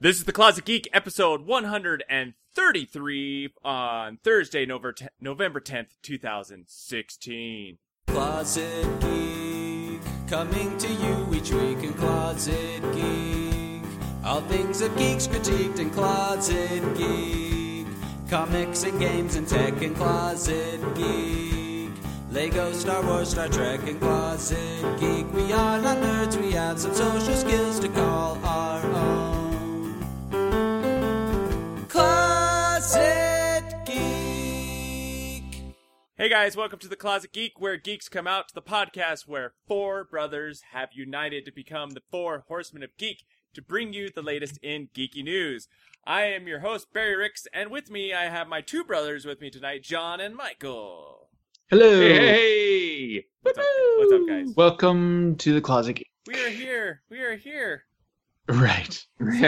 This is the Closet Geek, episode 133 on Thursday, November 10th, 2016. Closet Geek, coming to you each week in Closet Geek. All things of geeks critiqued in Closet Geek. Comics and games and tech in Closet Geek. Lego, Star Wars, Star Trek in Closet Geek. We are not nerds, we have some social skills to call our own. Closet Geek. Hey guys, welcome to the Closet Geek, where geeks come out, the podcast where four brothers have united to become the four horsemen of geek to bring you the latest in geeky news. I am your host, Barry Ricks, and with me I have my two brothers with me tonight, John and Michael. Hello. Hey. What's up, guys? Welcome to the Closet Geek. We are here. Right.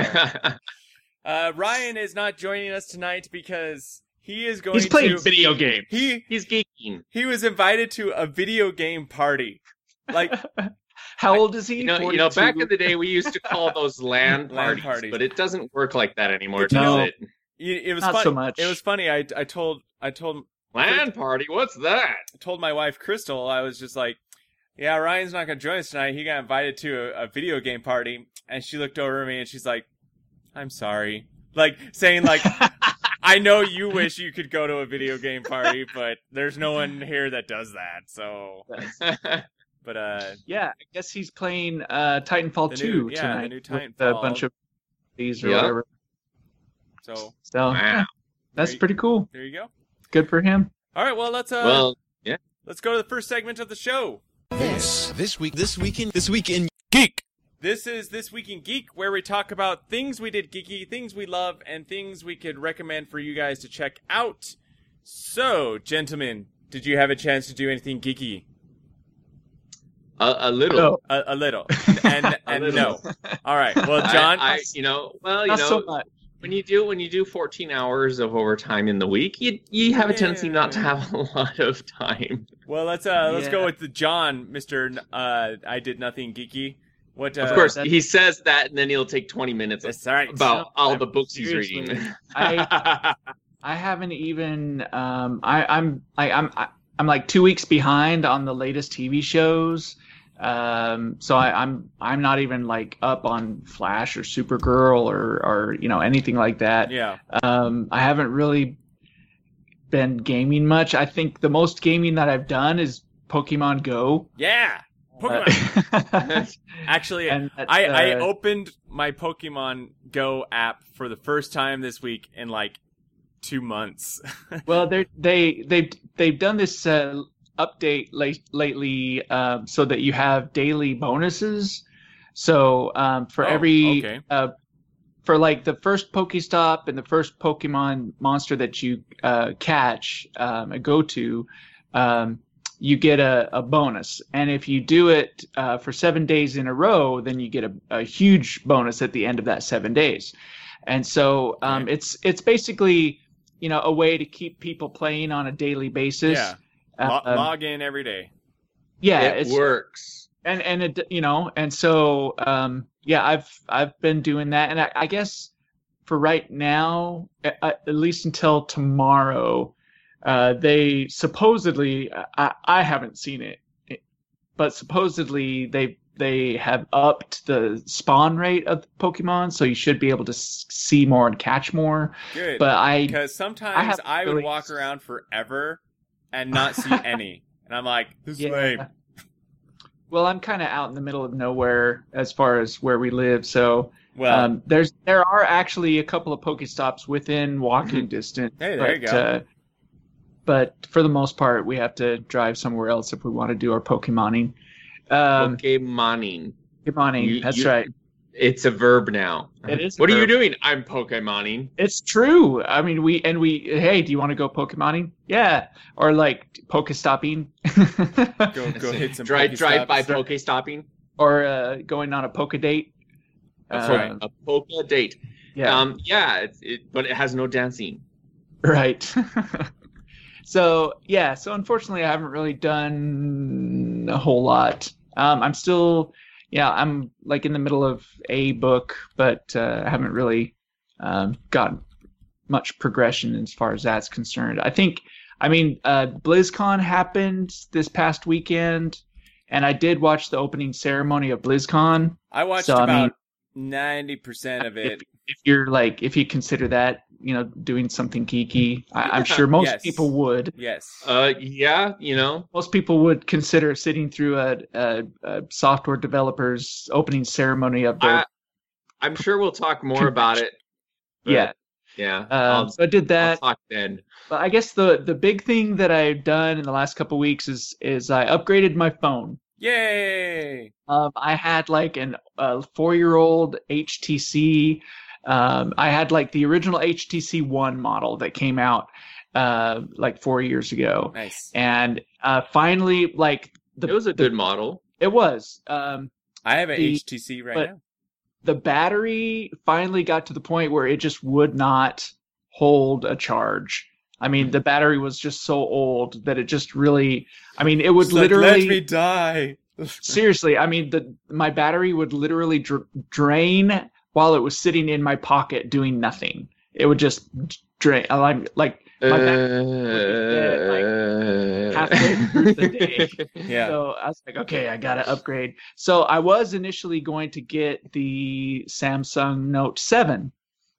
Ryan is not joining us tonight because he is going He's playing video games. He's geeking. He was invited to a video game party. Like, How old is he? You know, back in the day we used to call those LAN parties, but it doesn't work like that anymore, does it? It was Not fun. so much. It was funny. I told LAN party? What's that? I told my wife Crystal, I was just like, yeah, Ryan's not going to join us tonight. He got invited to a video game party, and she looked over at me and she's like, I'm sorry. Like, saying like, I know you wish you could go to a video game party, but there's no one here that does that, so. But, yeah, I guess he's playing Titanfall 2 tonight. The new Titanfall. With a bunch of these or whatever. So wow. Yeah, That's pretty cool. There you go. Good for him. All right, well, let's go to the first segment of the show. This week in Geek. This is This Week in Geek, where we talk about things we did geeky, things we love, and things we could recommend for you guys to check out. So, gentlemen, did you have a chance to do anything geeky? A little. Oh. A little. And no. All right. Well, John. Not so much. When you do 14 hours of overtime in the week, you have a tendency not to have a lot of time. Well, let's go with the John, Mr. I did nothing geeky. What? Of course, he says that, and then he'll take 20 minutes right. about all the books he's reading. I haven't even. I'm like 2 weeks behind on the latest TV shows. So I'm not even like up on Flash or Supergirl or anything like that. Yeah. I haven't really been gaming much. I think the most gaming that I've done is Pokemon Go. Yeah. Pokemon. Actually, I opened my Pokemon Go app for the first time this week in like 2 months. Well, they've done this update lately so that you have daily bonuses. So for like the first Pokestop and the first Pokemon monster that you catch and go to, you get a bonus. And if you do it for 7 days in a row, then you get a huge bonus at the end of that 7 days. And so it's basically a way to keep people playing on a daily basis. Yeah. Log in every day. Yeah, it works. And it and so I've been doing that, and I guess for right now, at least until tomorrow, they supposedly I haven't seen it, but supposedly they have upped the spawn rate of Pokemon, so you should be able to see more and catch more. Good. But because sometimes I would walk around forever and not see any. And I'm like, this is lame. Well, I'm kind of out in the middle of nowhere as far as where we live, so well, there are actually a couple of Pokestops within walking distance. Hey, there you go. But for the most part, we have to drive somewhere else if we want to do our Pokemoning. Pokemoning. Pokemoning, that's right. It's a verb now. It is. What are you doing? I'm Pokemoning. It's true. I mean, hey, do you want to go Pokemoning? Yeah. Or like Pokestopping. Go hit some drive by Pokestopping. Or going on a Poke date. That's right. A Poke date. Yeah. But it has no dancing. Right. So unfortunately I haven't really done a whole lot. I'm still yeah, I'm like in the middle of a book, but I haven't really gotten much progression as far as that's concerned. BlizzCon happened this past weekend, and I did watch the opening ceremony of BlizzCon. I watched about 90% of it. If you consider that, doing something geeky, I'm sure most people would. Yes. Yeah, most people would consider sitting through a software developer's opening ceremony of their. I'm sure we'll talk more about it. Yeah. Yeah. So I did that. I'll talk then. But I guess the big thing that I've done in the last couple of weeks is I upgraded my phone. Yay! I had like a 4-year-old HTC. I had like the original HTC One model that came out like 4 years ago. Nice. And finally, it was a good model. It was. I have an HTC right now. The battery finally got to the point where it just would not hold a charge. I mean, the battery was just so old that it just really, it would literally... Let me die. Seriously, my battery would literally drain while it was sitting in my pocket doing nothing. It would just drain. My battery would be dead, halfway through the day. Yeah. So I was like, okay, I got to upgrade. So I was initially going to get the Samsung Note 7.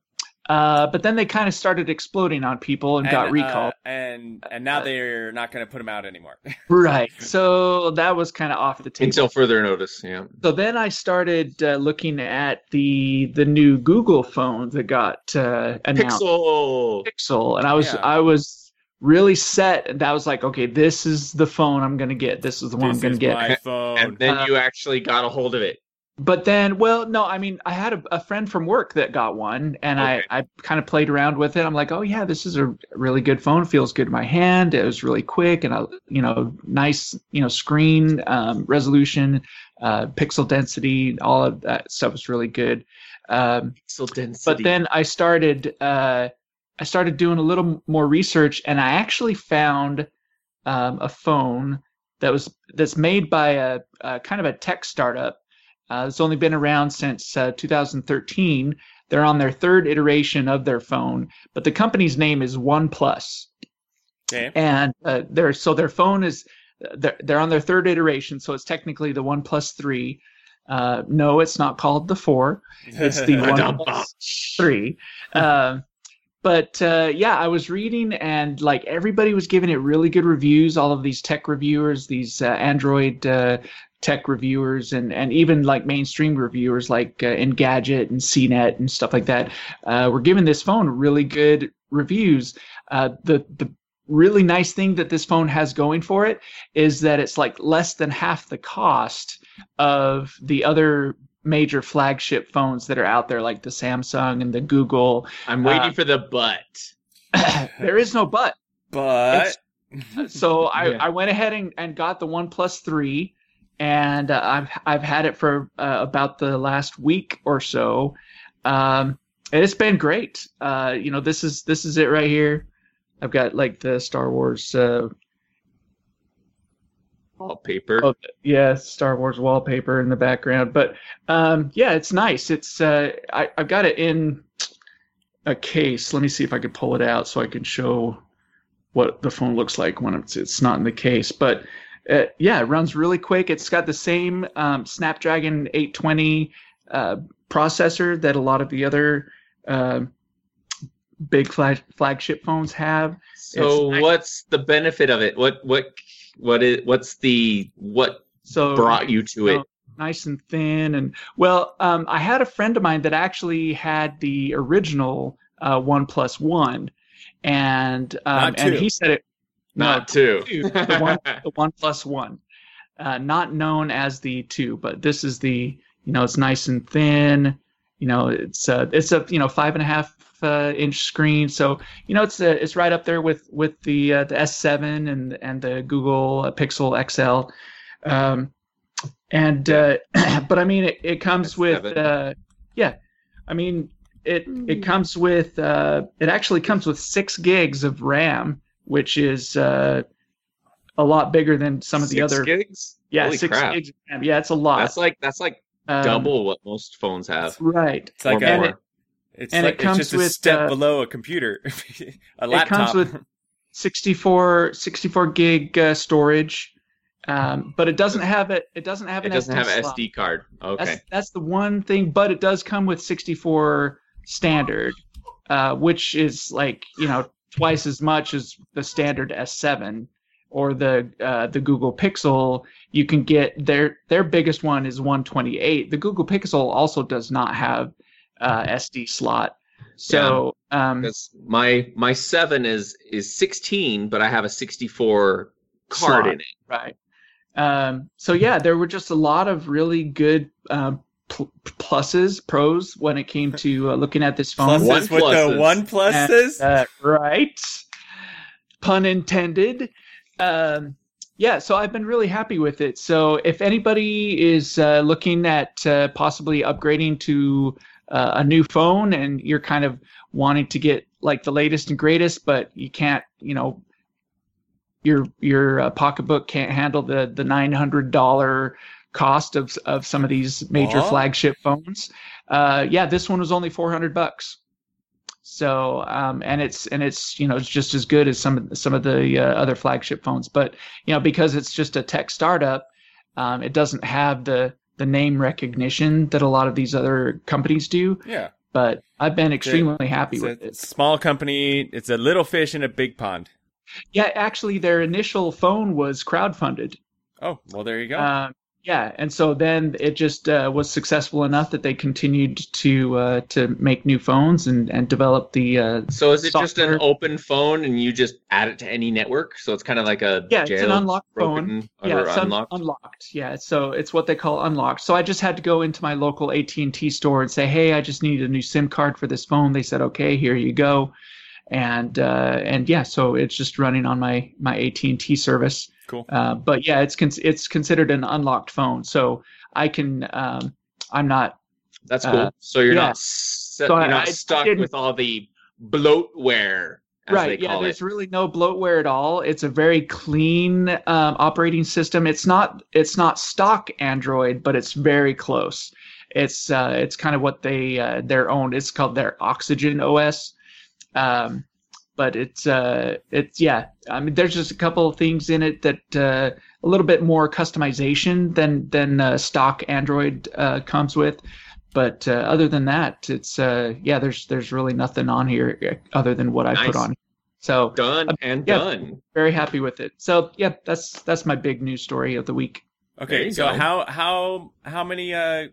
But then they kind of started exploding on people and got recalled. And now they're not going to put them out anymore. Right. So that was kind of off the table. Until further notice, yeah. So then I started looking at the new Google phone that got announced. Pixel. And I was really set. And I was like, okay, this is the phone I'm going to get. This is the one I'm going to get. My phone. And then you actually got a hold of it. But then, I had a friend from work that got one, and okay. I kind of played around with it. I'm like, oh yeah, this is a really good phone. It feels good in my hand. It was really quick and nice, screen resolution, pixel density, all of that stuff was really good. Pixel density. But then I started doing a little more research, and I actually found a phone that's made by a kind of a tech startup. It's only been around since 2013. They're on their third iteration of their phone, but the company's name is OnePlus. Okay. And their phone is they're on their third iteration, so it's technically the OnePlus 3. No, it's not called the 4. It's the OnePlus 3. But I was reading, and like everybody was giving it really good reviews. All of these tech reviewers, these Android tech reviewers, and even like mainstream reviewers like Engadget and CNET and stuff like that were giving this phone really good reviews. The really nice thing that this phone has going for it is that it's like less than half the cost of the other major flagship phones that are out there, like the Samsung and the Google. I'm waiting for the but. There is no but. But so I went ahead and got the OnePlus 3, and I've had it for about the last week or so. And it's been great. This is it right here. I've got like the Star Wars wallpaper. Oh, yeah, Star Wars wallpaper in the background. But it's nice. It's I've got it in a case. Let me see if I can pull it out so I can show what the phone looks like when it's not in the case. But it runs really quick. It's got the same Snapdragon 820 processor that a lot of the other big flagship phones have. So what's the benefit of it? What brought you to it? Nice and thin, and I had a friend of mine that actually had the original OnePlus One, and he said it. Not two. The OnePlus One, not known as the 2, but this is the it's nice and thin. It's a 5.5 inch screen, so it's right up there with the S7 and the Google Pixel XL, but I mean it comes with it comes with it actually comes with 6 gigs of RAM, which is a lot bigger than some of the 6 other. gigs? Yeah, Holy 6 crap. gigs of RAM. Yeah, it's a lot. That's like double what most phones have. Right. It's like Or a, more. it's and like it comes it's just a with, step below a computer, a laptop. It comes with 64 gig storage, but it doesn't have it. It doesn't have It an doesn't have an slot. SD card. Okay. That's the one thing, but it does come with 64 standard, which is like, twice as much as the standard S7 or the Google Pixel. You can get their biggest one is 128. The Google Pixel also does not have SD slot. So Because my 7 is 16, but I have a 64 card slot. in it. Right. So yeah, there were just a lot of really good pros when it came to looking at this phone. Pluses with the one pluses. Right. Pun intended. Yeah, so I've been really happy with it. So if anybody is looking at possibly upgrading to a new phone and you're kind of wanting to get like the latest and greatest, but you can't, your pocketbook can't handle the $900 cost of some of these major flagship phones. Yeah, this one was only $400. So and it's it's just as good as some of the other flagship phones, but because it's just a tech startup, it doesn't have the name recognition that a lot of these other companies do. Yeah. But I've been extremely happy with it. Small company. It's a little fish in a big pond. Yeah, actually, their initial phone was crowdfunded. Oh, well, there you go. Yeah, and so then it just was successful enough that they continued to make new phones and develop the. So is it software. just an open phone and you just add it to any network? So it's kind of like a it's an unlocked phone. Or It's unlocked. unlocked. Yeah, so it's what they call unlocked. So I just had to go into my local AT&T store and say, hey, I just need a new SIM card for this phone. They said, okay, here you go, and yeah, so it's just running on my AT&T service. Cool. But yeah, it's considered an unlocked phone, so I can. I'm not. That's cool. So you're yeah. not I stuck didn't- with all the bloatware, as Right. they Yeah. call There's it. really no bloatware at all. It's a very clean operating system. It's not stock Android, but it's very close. It's kind of what their own. It's called their Oxygen OS. But it's yeah. I mean, there's just a couple of things in it that a little bit more customization than stock Android comes with. But other than that, it's yeah. There's really nothing on here other than what I Nice. put on. So Done and yeah. done. very happy with it. So yeah, that's my big news story of the week. There Okay, you so go. how many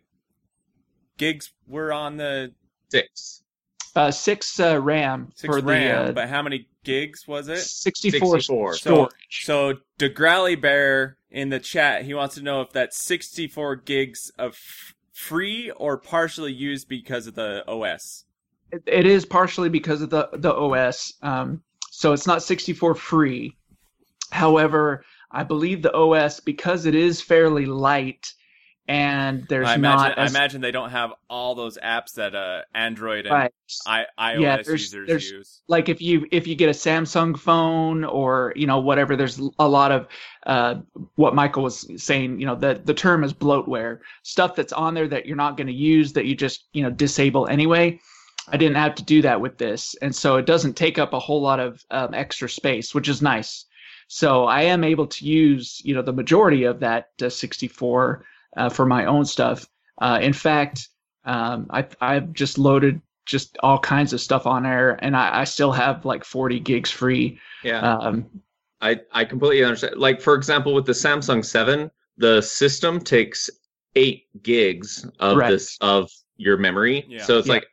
gigs were on the 6. 6 RAM 6 for RAM? the But how many gigs was it? 64 64. storage. So DeGrally Bear in the chat, he wants to know if that's 64 gigs of free or partially used because of the OS. It is partially because of the OS. So it's not 64 free. However, I believe the OS, because it is fairly light and there's I as imagine they don't have all those apps that Android and right. iOS Yeah, users there's use. like if you get a Samsung phone or whatever, there's a lot of what Michael was saying, the term is bloatware, stuff that's on there that you're not going to use, that you just disable anyway. I didn't have to do that with this, and so it doesn't take up a whole lot of extra space, which is nice. So I am able to use the majority of that 64 for my own stuff. In fact, I've just loaded just all kinds of stuff on there, and I still have like 40 gigs free. Yeah. I completely understand. Like, for example, with the Samsung 7, the system takes 8 gigs of Right. of your memory. Yeah. So it's Yeah. like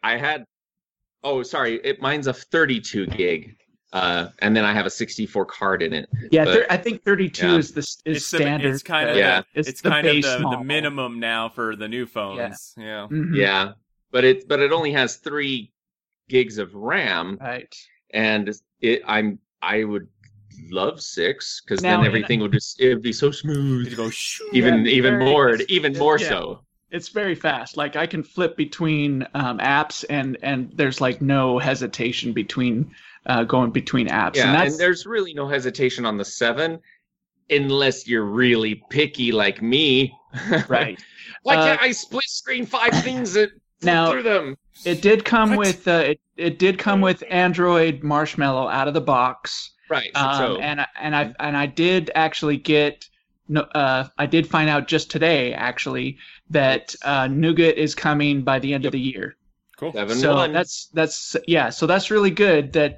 mine's a 32 gig. And then I have a 64 card in it. Yeah, But- I think 32 yeah. is standard. It's kind of Yeah. it's the kind of base the model. minimum now for the new phones. Yeah. Mhm. Yeah. But it only has 3 gigs of RAM, Right. and I would love 6 because Now, then everything would be so smooth. You go shoo. Even Yeah, very- more yeah. so. It's very fast. Like I can flip between apps, and there's like no hesitation between going between apps. Yeah, and and, that's there's really no hesitation on the 7. unless you're really picky like me. Right. Why can't I split screen 5 things through them? It did come with it did come with Android Marshmallow out of the box. Right. And I did actually get I did find out just today actually that Nougat is coming by the end of the year. Cool. 7-1. So so that's really good that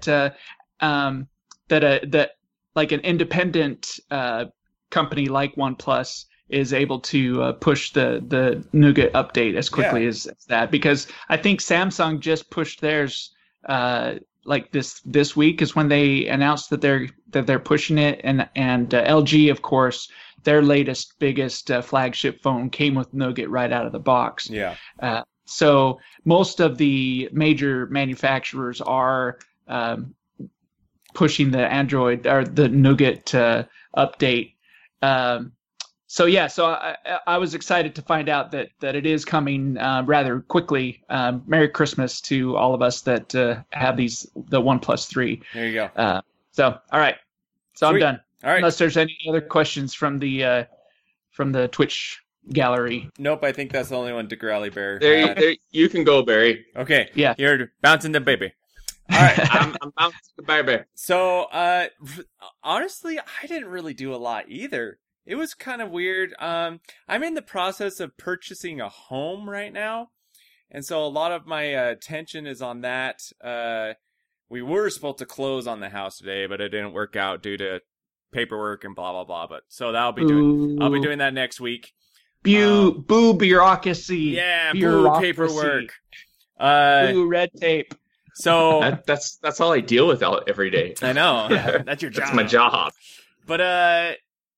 that like an independent company like OnePlus is able to push the Nougat update as quickly as that, because I think Samsung just pushed theirs like this week is when they announced that they're pushing it, and LG, of course, their latest biggest flagship phone came with Nougat right out of the box. Yeah. So most of the major manufacturers are pushing the Android or the Nougat update. So I was excited to find out that it is coming rather quickly. Merry Christmas to all of us that have the OnePlus 3. There you go. All right. So Sweet. I'm done. All right. Unless there's any other questions from the Twitch gallery. Nope, I think that's the only one DeGrally Bear. There, you can go, Barry. Okay. Yeah. You're bouncing the baby. All right. I'm bouncing the Barry. So, honestly, I didn't really do a lot either. It was kind of weird. I'm in the process of purchasing a home right now, and so a lot of my attention is on that. We were supposed to close on the house today, but it didn't work out due to paperwork and blah blah blah. But so I'll be doing that next week. Boo bureaucracy. Yeah, bureaucracy. boo paperwork. Boo red tape. So that's all I deal with every day. I know. That's your job. That's my job. But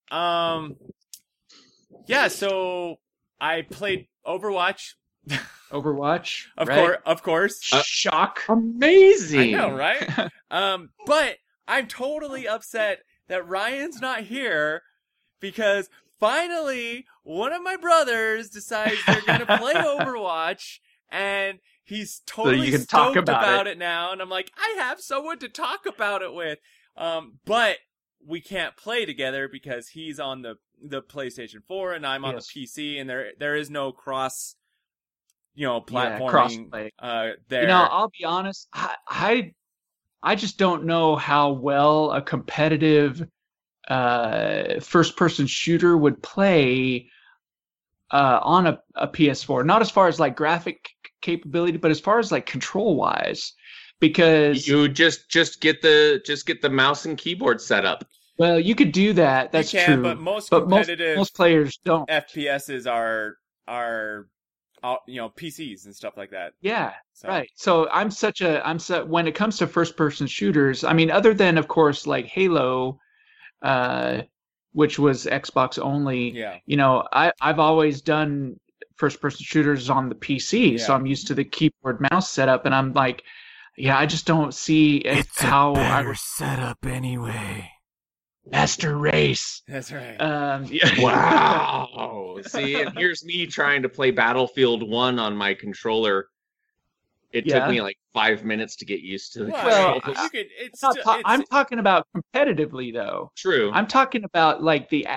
yeah, so I played Overwatch. Overwatch. Of course. Shock. Amazing. I know, right? But I'm totally upset that Ryan's not here because finally one of my brothers decides they're going to play Overwatch, and he's totally stoked about it now. And I'm like, I have someone to talk about it with. But we can't play together because he's on the PlayStation 4 and I'm on the PC, and there is no cross, platforming there. I'll be honest, I just don't know how well a competitive first-person shooter would play on a PS4. Not as far as like graphic capability, but as far as like control-wise. Because you just get the mouse and keyboard set up. Well, you could do that. That's true. But most competitive most players don't. FPSs are PCs and stuff like that. Yeah, so. Right. So when it comes to first person shooters, I mean, other than of course like Halo, which was Xbox only. Yeah. I've always done first person shooters on the PC, so I'm used to the keyboard mouse setup, and I'm like, yeah, I just don't see how I would set up anyway. Master Race. That's right. Yeah. Wow. See, and here's me trying to play Battlefield 1 on my controller. It took me like 5 minutes to get used to. I'm talking about competitively though. True. I'm talking about like the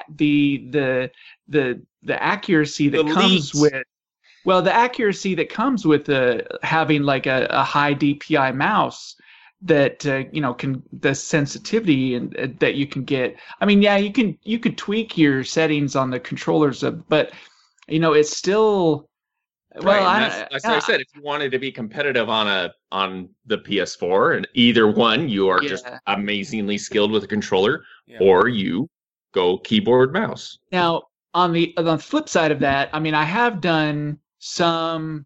accuracy that comes with. Well, the accuracy that comes with having like a high DPI mouse. That can the sensitivity and that you can get. I mean, yeah, you could tweak your settings on the controllers, but it's still. Well, that's like I said, if you wanted to be competitive on the PS4, and either one, you are just amazingly skilled with a controller, or you go keyboard mouse. Now, on the flip side of that, I mean, I have done some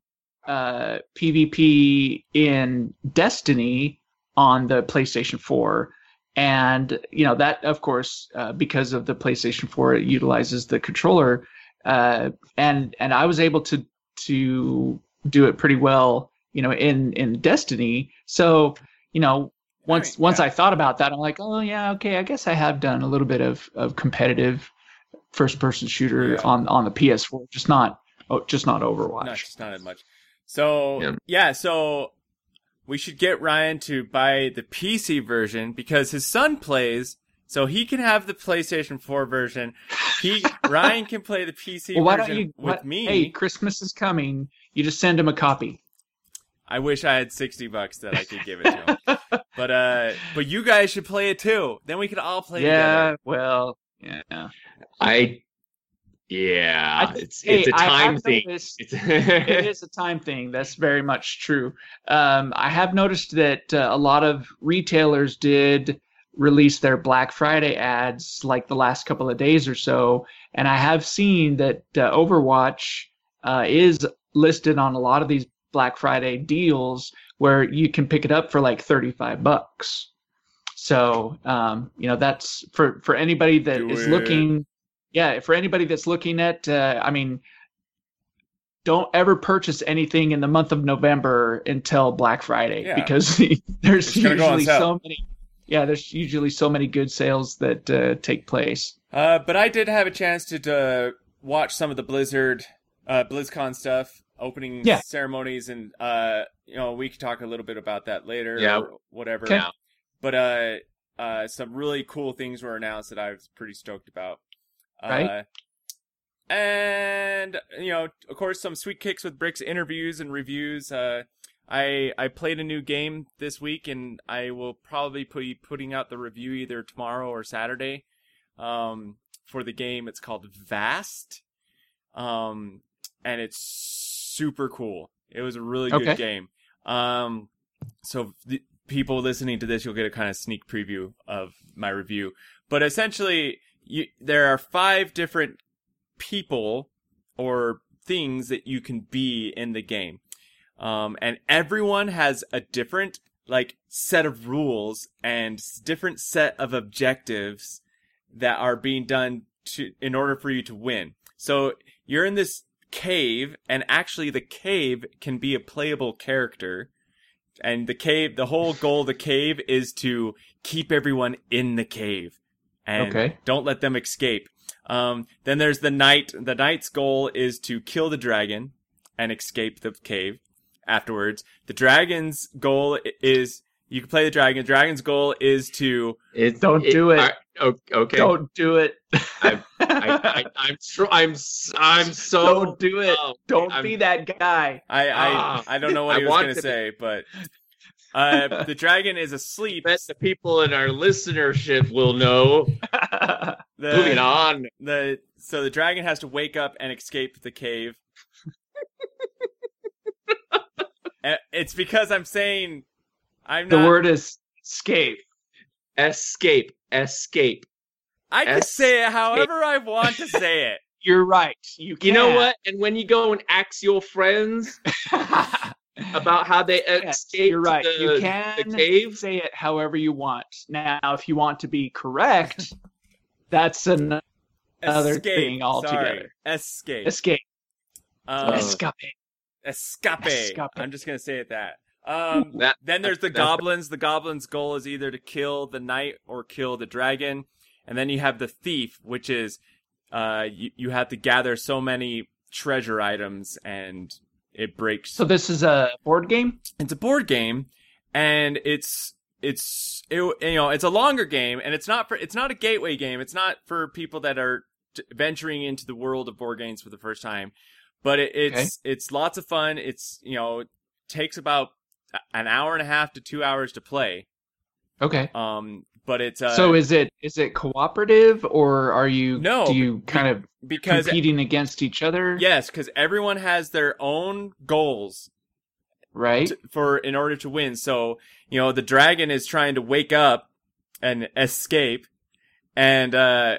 PvP in Destiny on the PlayStation 4, and that of course because of the PlayStation 4 it utilizes the controller, and I was able to do it pretty well in Destiny. So once I thought about that, I'm like, oh yeah, okay, I guess I have done a little bit of competitive first person shooter on the PS4, just not Overwatch. No, just not as much. So so we should get Ryan to buy the PC version because his son plays So he can have the PlayStation 4 version. Ryan can play the PC Well, why version don't you, with me. Hey, Christmas is coming. You just send him a copy. I wish I had $60 that I could give it to him. But you guys should play it too. Then we could all play together. Well, yeah. It's a time thing. It is a time thing. That's very much true. I have noticed that a lot of retailers did release their Black Friday ads like the last couple of days or so, and I have seen that Overwatch is listed on a lot of these Black Friday deals where you can pick it up for like $35. So that's for anybody that is looking. Yeah, for anybody that's looking at, don't ever purchase anything in the month of November until Black Friday because there's usually so many. Yeah, there's usually so many good sales that take place. But I did have a chance to watch some of the BlizzCon stuff, opening ceremonies, and we could talk a little bit about that later or whatever. Okay. But some really cool things were announced that I was pretty stoked about. Right. And of course, some Sweet Kicks with Bricks interviews and reviews. I played a new game this week, and I will probably be putting out the review either tomorrow or Saturday. For the game, it's called Vast, and it's super cool. It was a really good game. So the people listening to this, you'll get a kind of sneak preview of my review. But essentially, there are 5 different people or things that you can be in the game. And everyone has a different set of rules and different set of objectives that are being done in order for you to win. So you're in this cave, and actually the cave can be a playable character. And the whole goal of the cave is to keep everyone in the cave. And don't let them escape. Then there's the knight. The knight's goal is to kill the dragon and escape the cave afterwards. The dragon's goal is you can play the dragon. The dragon's goal is to don't do it. Okay. Don't do it. I'm so don't do it. Don't be that guy. I don't know what he was going to say, but the dragon is asleep. Bet the people in our listenership will know. Moving on. So the dragon has to wake up and escape the cave. It's because I'm saying I'm not. The word is escape. Escape. I can say it however I want to say it. You're right. You can. You know what? And when you go and ask your friends about how they escaped you're right. You can the cave, say it however you want. Now, if you want to be correct, that's another thing altogether. Escape. Escape. I'm just gonna say it that. Then there's the goblins. The goblins' goal is either to kill the knight or kill the dragon. And then you have the thief, which is you have to gather so many treasure items and it breaks. So this is a board game? It's a board game, and it's a longer game, and it's not a gateway game. It's not for people that are venturing into the world of board games for the first time. But it's lots of fun. It's takes about an hour and a half to 2 hours to play. Okay. But it's so is it cooperative, or are you do you kind of because competing against each other? Yes, because everyone has their own goals, right? In order to win. So the dragon is trying to wake up and escape, and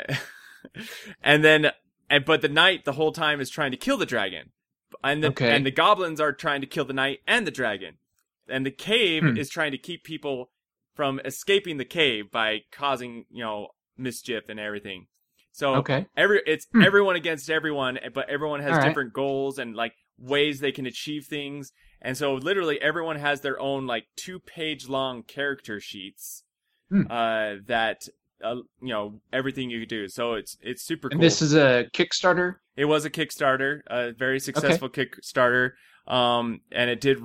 but the knight the whole time is trying to kill the dragon, and the goblins are trying to kill the knight and the dragon, and the cave is trying to keep people from escaping the cave by causing, mischief and everything. So it's everyone against everyone, but everyone has different goals and ways they can achieve things. And so literally everyone has their own 2-page long character sheets that everything you could do. So it's super cool. And this is a Kickstarter? It was a Kickstarter, a very successful Kickstarter. And it did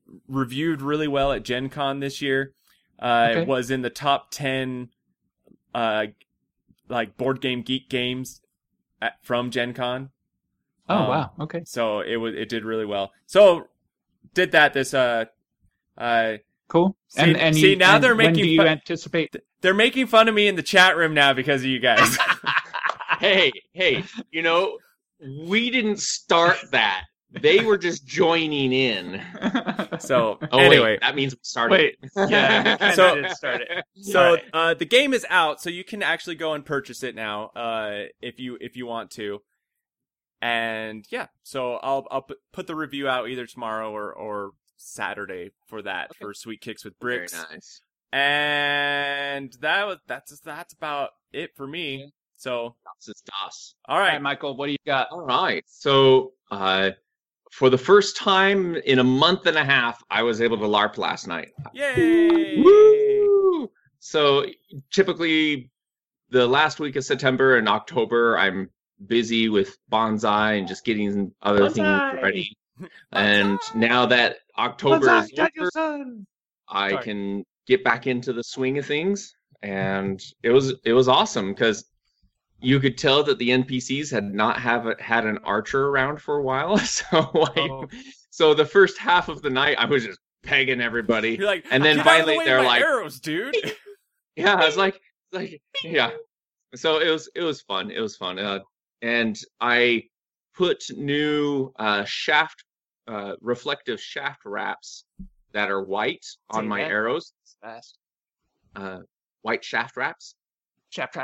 reviewed really well at Gen Con this year. It was in the top 10 like Board Game Geek games from Gen Con. Oh wow, okay. So it did really well. So did that this cool. See, now they're making. When do you anticipate? They're making fun of me in the chat room now because of you guys. Hey, you know, we didn't start that. They were just joining in. So anyway, that means we started. Wait, yeah, so did start it. So the game is out, so you can actually go and purchase it now, if you want to. And yeah, so I'll put the review out either tomorrow or Saturday for that, for Sweet Kicks with Bricks. Very nice. And that's about it for me. So Das ist das. All All right, right, Michael, what do you got? All right. So, for the first time in a month and a half, I was able to LARP last night. yay! Woo! So, typically, the last week of September and October, I'm busy with Bonsai and just getting other things ready. And now that October is over, I can get back into the swing of things. And it was awesome because you could tell that the NPCs had not had an archer around for a while. So the first half of the night, I was just pegging everybody. You're like, and then "Get out of the finally way of they're my like, arrows, dude." yeah, I was like, yeah. So it was fun. It was fun. And I put new reflective shaft wraps that are white on my arrows. Fast. White shaft wraps. Shaft.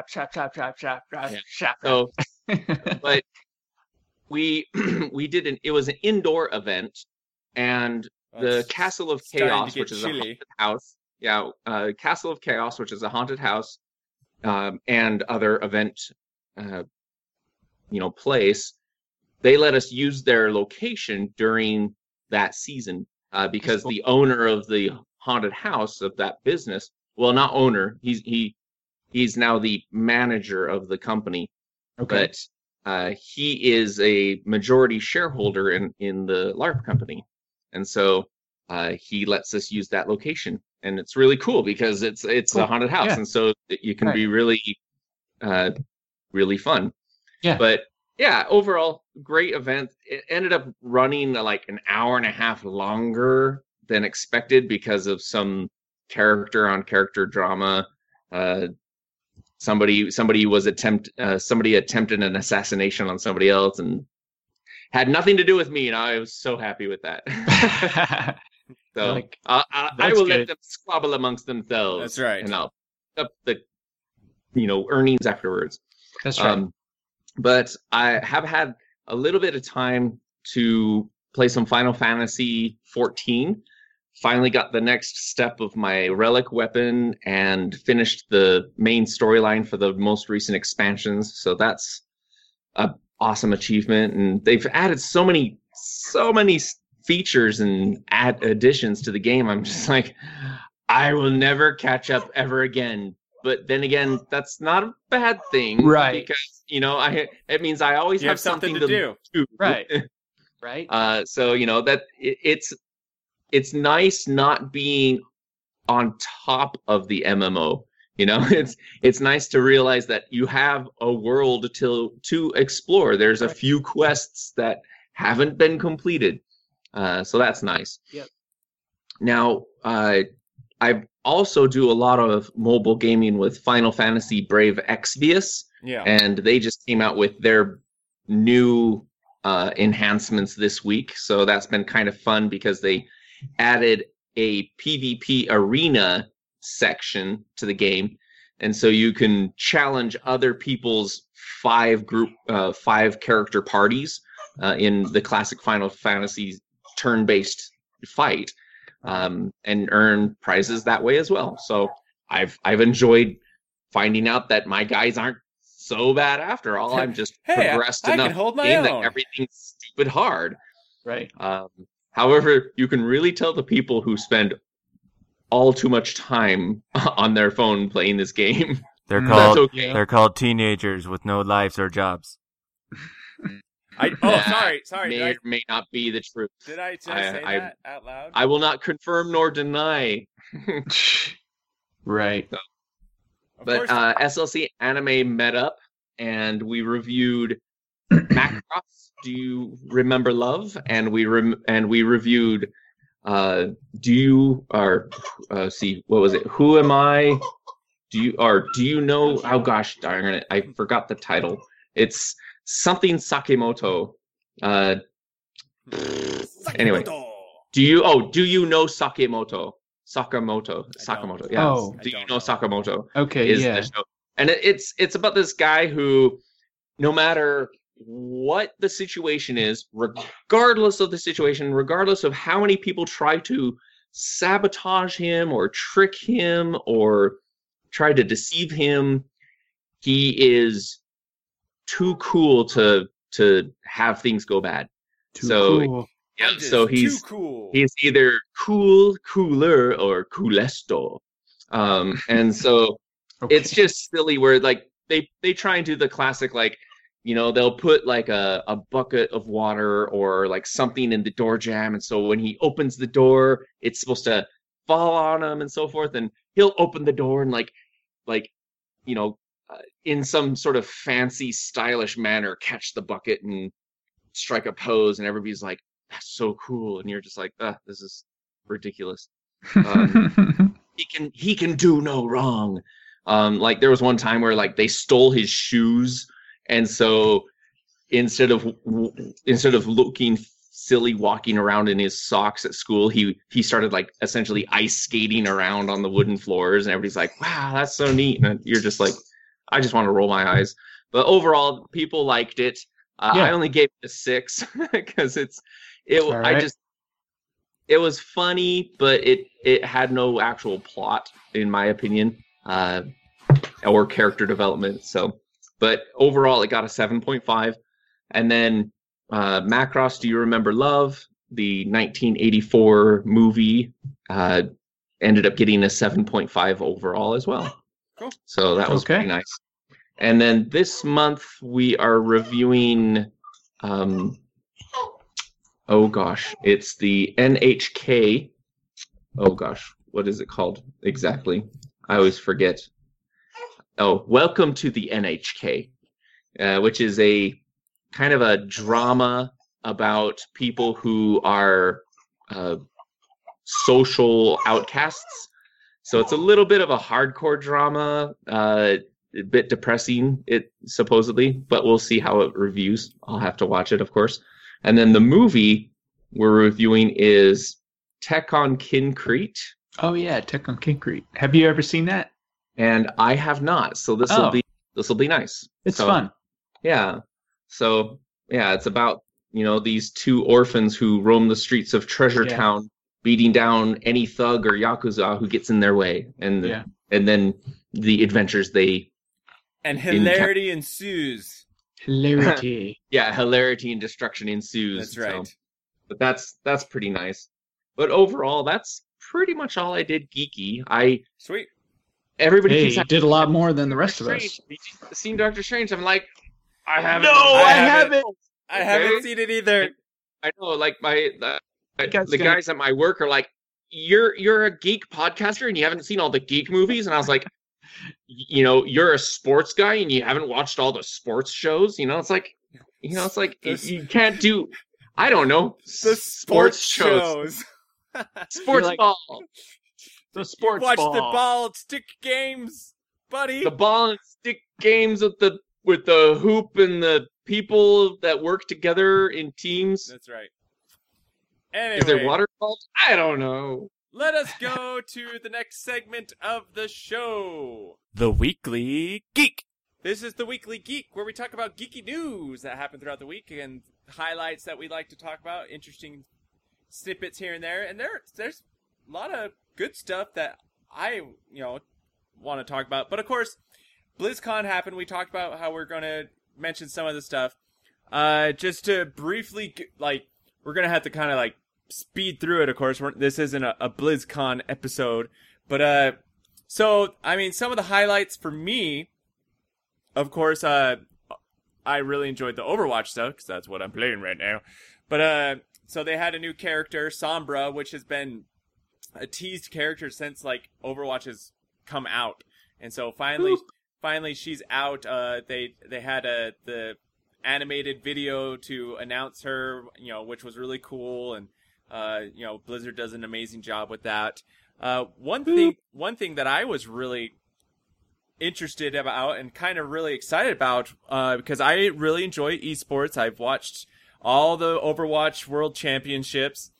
So, but we did it was an indoor event, and the Castle of Chaos, which is a haunted house. Yeah, Castle of Chaos, which is a haunted house, and other event, place. They let us use their location during that season because the owner of the haunted house of that business, well, not owner, he's now the manager of the company, but he is a majority shareholder in the LARP company, and so he lets us use that location, and it's really cool because it's a haunted house, and so you can be really, really fun. Yeah, but yeah, overall great event. It ended up running like an hour and a half longer than expected because of some character on character drama. Somebody attempted an assassination on somebody else and had nothing to do with me, and I was so happy with that. So I will let them squabble amongst themselves. That's right. And I'll up the earnings afterwards. That's right. But I have had a little bit of time to play some Final Fantasy 14. Finally got the next step of my relic weapon and finished the main storyline for the most recent expansions. So that's an awesome achievement. And they've added so many features and additions to the game. I'm just like, I will never catch up ever again. But then again, that's not a bad thing, right? Because it means I always have something to do. Right. Right. So that it's nice not being on top of the MMO. It's nice to realize that you have a world to explore. There's a few quests that haven't been completed, so that's nice. Yep. Now, I also do a lot of mobile gaming with Final Fantasy Brave Exvius. Yeah. And they just came out with their new enhancements this week. So that's been kind of fun because they added a PvP arena section to the game. And so you can challenge other people's 5 character parties in the classic Final Fantasy turn-based fight. And earn prizes that way as well. So I've enjoyed finding out that my guys aren't so bad after all. I'm just progressed enough can hold my game own. that everything's stupid hard. Right. However, you can really tell the people who spend all too much time on their phone playing this game. They're called teenagers with no lives or jobs. Sorry. May or may not be the truth. Did I say that out loud? I will not confirm nor deny. Right. But SLC Anime met up, and we reviewed Macross. Do you remember Love? And we reviewed. What was it? Who am I? Do you know? Oh gosh, darn it! I forgot the title. It's something Sakamoto. Anyway, do you know Sakamoto? Sakamoto. Yeah. Oh. Do you know Sakamoto? Okay. Is Yeah. the show. And it's about this guy who, no matter what the situation is, regardless of the situation, regardless of how many people try to sabotage him or trick him or try to deceive him, he is too cool to have things go bad. Cool. Yeah, so he's too cool. He's either cool, cooler, or coolesto. And so Okay. it's just silly where like they try and do the classic, like, you know, they'll put like a bucket of water or like something in the door jamb, and so when he opens the door, it's supposed to fall on him and so forth, and he'll open the door and like you know, in some sort of fancy, stylish manner, catch the bucket and strike a pose, and everybody's like, "That's so cool," and you're just like, "This is ridiculous." He can do no wrong. Like there was one time where like they stole his shoes, and so instead of looking silly walking around in his socks at school, he started like essentially ice skating around on the wooden floors, and everybody's like, "Wow, that's so neat," and you're just like, I just want to roll my eyes. But overall, people liked it. I only gave it a 6 because it was funny, but it had no actual plot, in my opinion, or character development. So, but overall, it got a 7.5. And then Macross, Do You Remember Love? The 1984 movie ended up getting a 7.5 overall as well. Cool. So that was pretty nice. And then this month we are reviewing, it's the NHK. Oh gosh, what is it called exactly? I always forget. Oh, Welcome to the NHK, which is a kind of a drama about people who are social outcasts. So it's a little bit of a hardcore drama, a bit depressing, it supposedly, but we'll see how it reviews. I'll have to watch it, of course. And then the movie we're reviewing is Tekkon Kincrete. Oh yeah, Tekkon Kincrete. Have you ever seen that? And I have not, so this will be nice. It's fun. Yeah. So yeah, it's about, you know, these two orphans who roam the streets of Treasure Town, beating down any thug or yakuza who gets in their way, and then the adventures and hilarity ensues. Hilarity. Yeah, hilarity and destruction ensues. That's right. So, but that's pretty nice. But overall, that's pretty much all I did geeky. Sweet. Everybody you did a lot more than the rest of us. Did you seen Doctor Strange? I'm like, I haven't. No, I haven't. I haven't seen it either. I know, like the guys at my work are like, you're a geek podcaster and you haven't seen all the geek movies, and I was like, you know, you're a sports guy and you haven't watched all the sports shows. You know, it's like you can't do, I don't know, the sports shows. Sports like, ball. The sports Watch ball. the ball and stick games, buddy. The ball and stick games with the hoop and the people that work together in teams. That's right. Anyway, is there water involved? I don't know. Let us go to the next segment of the show. The Weekly Geek. This is the Weekly Geek, where we talk about geeky news that happened throughout the week and highlights that we like to talk about, interesting snippets here and there. And there's a lot of good stuff that I, want to talk about. But of course, BlizzCon happened. We talked about how we're going to mention some of the stuff. Just to briefly, we're going to have to kind of speed through it, of course. This isn't a BlizzCon episode. But, so, I mean, some of the highlights for me, of course, I really enjoyed the Overwatch stuff, because that's what I'm playing right now. But, so they had a new character, Sombra, which has been a teased character since, Overwatch has come out. And so finally she's out. They had the animated video to announce her, which was really cool, and Blizzard does an amazing job with that. One thing that I was really interested about and kind of really excited about, because I really enjoy esports. I've watched all the Overwatch World Championships.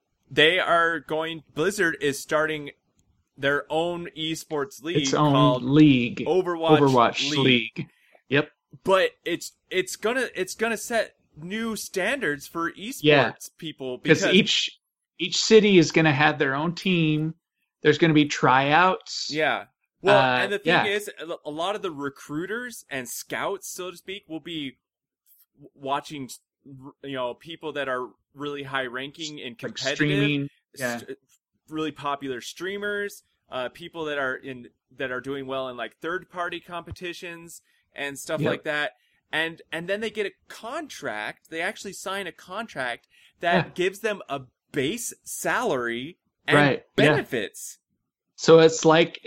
Blizzard is starting their own esports league called league, Overwatch League. Yep. But it's gonna set new standards for esports people, because each city is gonna have their own team. There's gonna be tryouts. Yeah. Well, and the thing is, a lot of the recruiters and scouts, so to speak, will be watching, people that are really high ranking and competitive, streaming, really popular streamers, people that are doing well in like third party competitions and stuff like that. And then they get a contract. They actually sign a contract that gives them a base salary and benefits. So it's like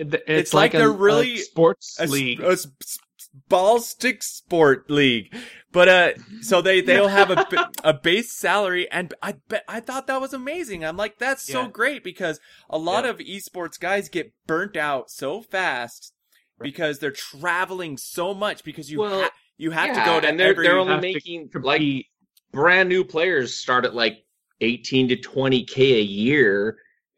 a sports league, a ball stick sport league. But so they'll have a base salary, and I thought that was amazing. I'm like, that's so great, because a lot of esports guys get burnt out so fast because they're traveling so much, because you have to go to, and they're only making like brand new players start at like 18 to 20K a year.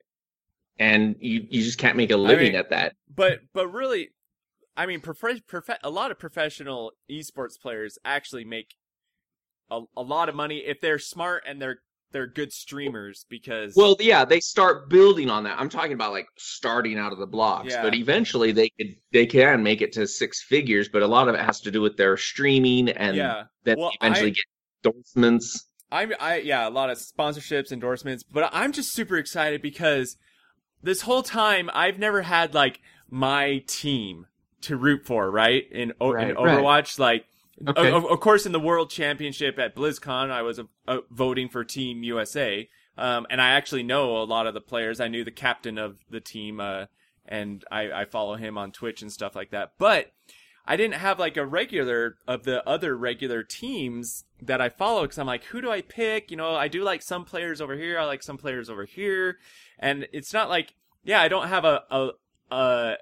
And you just can't make a living at that. But really, I mean, a lot of professional esports players actually make a lot of money if they're smart and they're good streamers, because... Well, yeah, they start building on that. I'm talking about like starting out of the blocks, but eventually they can make it to six figures, but a lot of it has to do with their streaming, and then they eventually get endorsements. A lot of sponsorships, endorsements, but I'm just super excited because this whole time, I've never had, like, my team to root for, right? In Overwatch, like, of course, in the World Championship at BlizzCon, I was voting for Team USA. And I actually know a lot of the players. I knew the captain of the team, and I follow him on Twitch and stuff like that. But I didn't have, like, a regular of the other regular teams that I follow, because I'm like, who do I pick? I do like some players over here. I like some players over here. And it's not like, I don't have a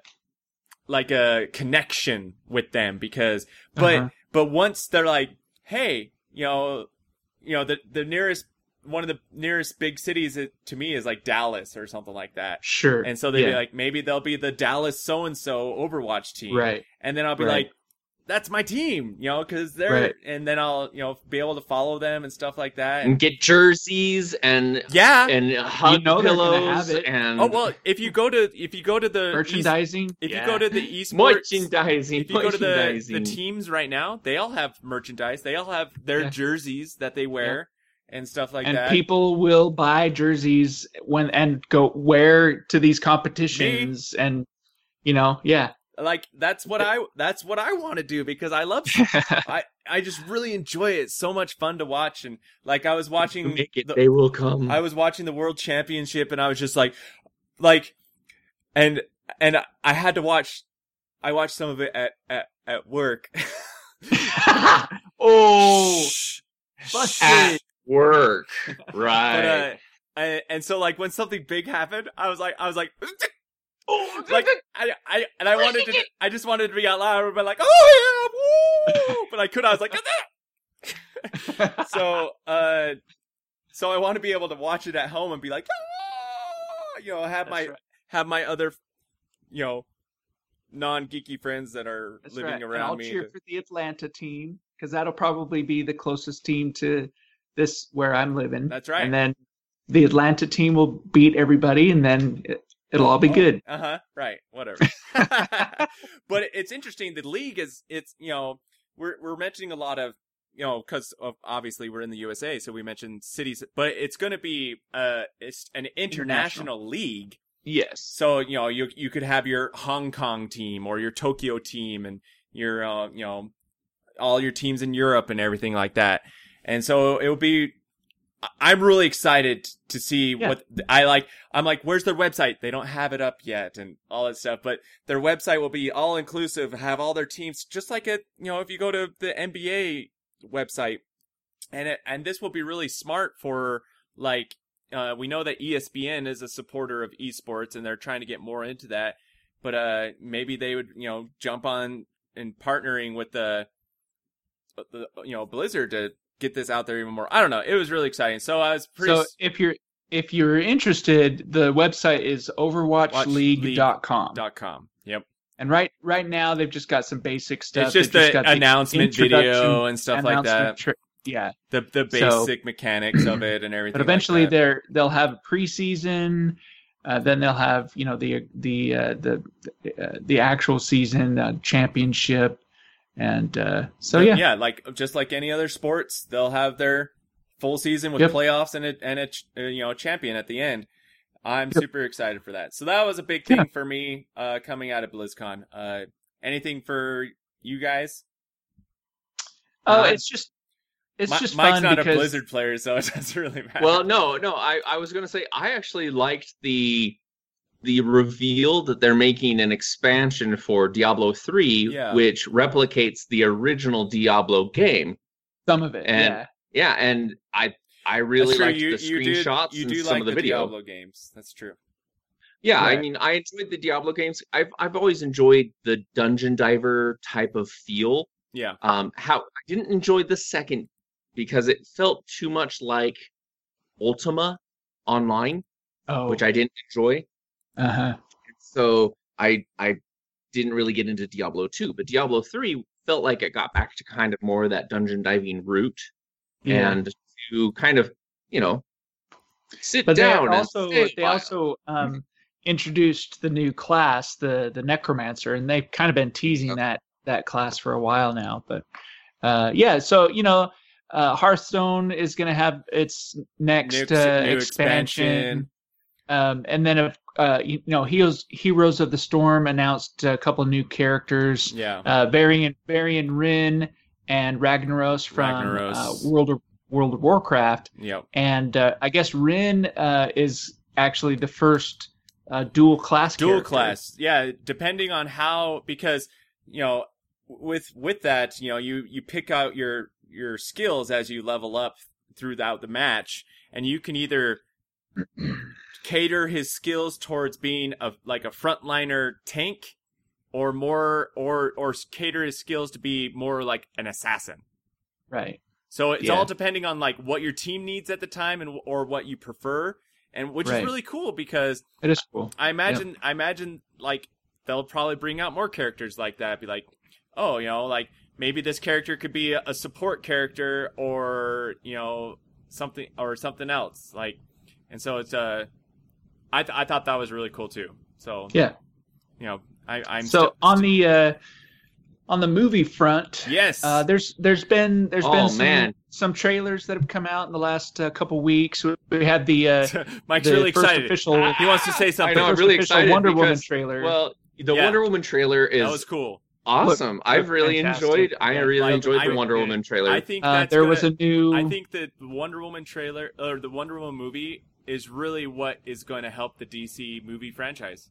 connection with them, because, but once they're like, hey, the nearest, one of the nearest big cities to me is like Dallas or something like that. Sure. And so they'd be like, maybe they'll be the Dallas so-and-so Overwatch team. Right. And then I'll be like, that's my team, because they're, and then I'll, be able to follow them and stuff like that. And get jerseys and hug pillows. And if you go to the merchandising, if you go to the esports merchandising, if you go to the teams right now, they all have merchandise. They all have their jerseys that they wear and stuff like that. And people will buy jerseys and go wear to these competitions, and like that's what I want to do, because I love I just really enjoy it. It's so much fun to watch. And like, I was watching they will come. I was watching the World Championship, and I was just like and I had to watch. I watched some of it at work. Busted. At work, right? But, and so like when something big happened, I was like. Like I just wanted to be out loud, but like, oh yeah, woo! But I was like, so I want to be able to watch it at home and be like, have my other, non-geeky friends that are living around and I'll me. cheer for the Atlanta team, because that'll probably be the closest team to this where I'm living. That's right. And then the Atlanta team will beat everybody, and then it'll all be good. Right. Whatever. But it's interesting. The league we're mentioning a lot of, because obviously we're in the USA, so we mentioned cities, but it's going to be it's an international league. Yes. So, you could have your Hong Kong team or your Tokyo team, and your, all your teams in Europe and everything like that. And so it will be I'm really excited to see Yeah. what I like. I'm like, where's their website? They don't have it up yet and all that stuff, but their website will be all inclusive, have all their teams, just like if you go to the NBA website, and this will be really smart for like, we know that ESPN is a supporter of esports and they're trying to get more into that, but maybe they would, jump on and partnering with the Blizzard to get this out there even more. I don't know. It was really exciting. So I was pretty. So if you're interested, the website is overwatchleague.com. .com. Yep. And right now they've just got some basic stuff. It's just They've the got announcement video and stuff like that. Yeah. The basic mechanics of it and everything. But eventually like that. they'll have preseason. Then they'll have the actual season championship. And so yeah, like just like any other sports, they'll have their full season with playoffs and a champion at the end. I'm super excited for that. So that was a big thing for me coming out of BlizzCon. Anything for you guys? Oh, it's just Mike's fun not because a Blizzard player, so it doesn't really matter. Well, no. I was gonna say I actually liked the reveal that they're making an expansion for Diablo 3, which replicates the original Diablo game. Some of it, and I really liked the screenshots and some of the video. Diablo games. That's true. Yeah, right. I mean, I enjoyed the Diablo games. I've always enjoyed the dungeon diver type of feel. Yeah. I didn't enjoy the second because it felt too much like Ultima Online, which I didn't enjoy. Uh-huh. So I didn't really get into Diablo 2, but Diablo 3 felt like it got back to kind of more of that dungeon diving route and to kind of, sit down. They also introduced the new class, the Necromancer, and they've kind of been teasing that class for a while now. But so Hearthstone is going to have its next new expansion. And then Heroes of the Storm announced a couple of new characters. Yeah. Varian Rin and Ragnaros from World of Warcraft. Yep. And I guess Rin is actually the first dual class character. Yeah, depending on how, because with that, you pick out your skills as you level up throughout the match, and you can either cater his skills towards being a frontliner tank, or cater his skills to be more like an assassin. Right. So it's all depending on like what your team needs at the time or what you prefer, and which is really cool because it is cool. I imagine like they'll probably bring out more characters like that. Be like, like maybe this character could be a support character or something else like, and so it's I thought that was really cool too. So I'm so on the movie front. Yes. There's been some trailers that have come out in the last couple weeks. We had the Mike's the really first excited. He wants to say something. I know, I'm really excited. Wonder Woman trailer. Well, the Wonder Woman trailer that was cool. Awesome. I've really enjoyed. I really enjoyed the Wonder Woman trailer. I think was a new. I think that the Wonder Woman trailer or the Wonder Woman movie is really what is going to help the DC movie franchise.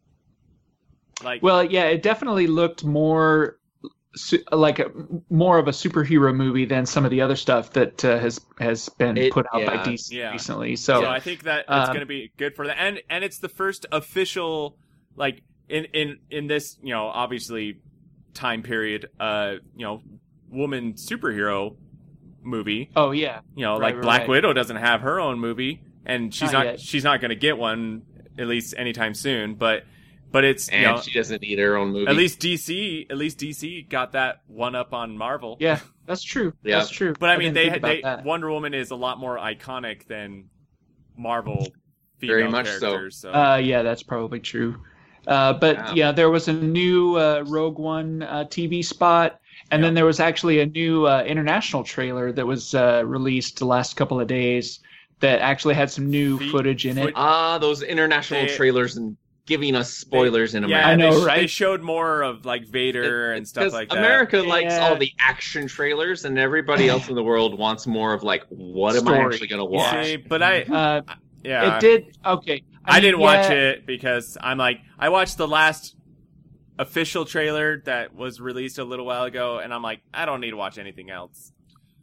It definitely looked more like more of a superhero movie than some of the other stuff that has been put out by DC recently. So I think that it's going to be good for that, and it's the first official in this obviously time period woman superhero movie. Oh yeah. Black Widow doesn't have her own movie, and she's not going to get one at least anytime soon. But it's she doesn't need her own movie. At least DC got that one up on Marvel. Yeah, that's true. Yeah. That's true. But I mean, Wonder Woman is a lot more iconic than Marvel female Very much characters. so. That's probably true. There was a new Rogue One TV spot, and then there was actually a new international trailer that was released the last couple of days that actually had some new footage in it. Those international trailers and giving us spoilers in Yeah, America. I know, they, right? They showed more of like Vader and stuff Because like that. America likes Yeah. all the action trailers, and everybody else in the world wants more of like, what am I Story. actually going to watch? See, but I It did okay. I mean, didn't watch yeah, it because I'm like, I watched the last official trailer that was released a little while ago, and I'm like, I don't need to watch anything else.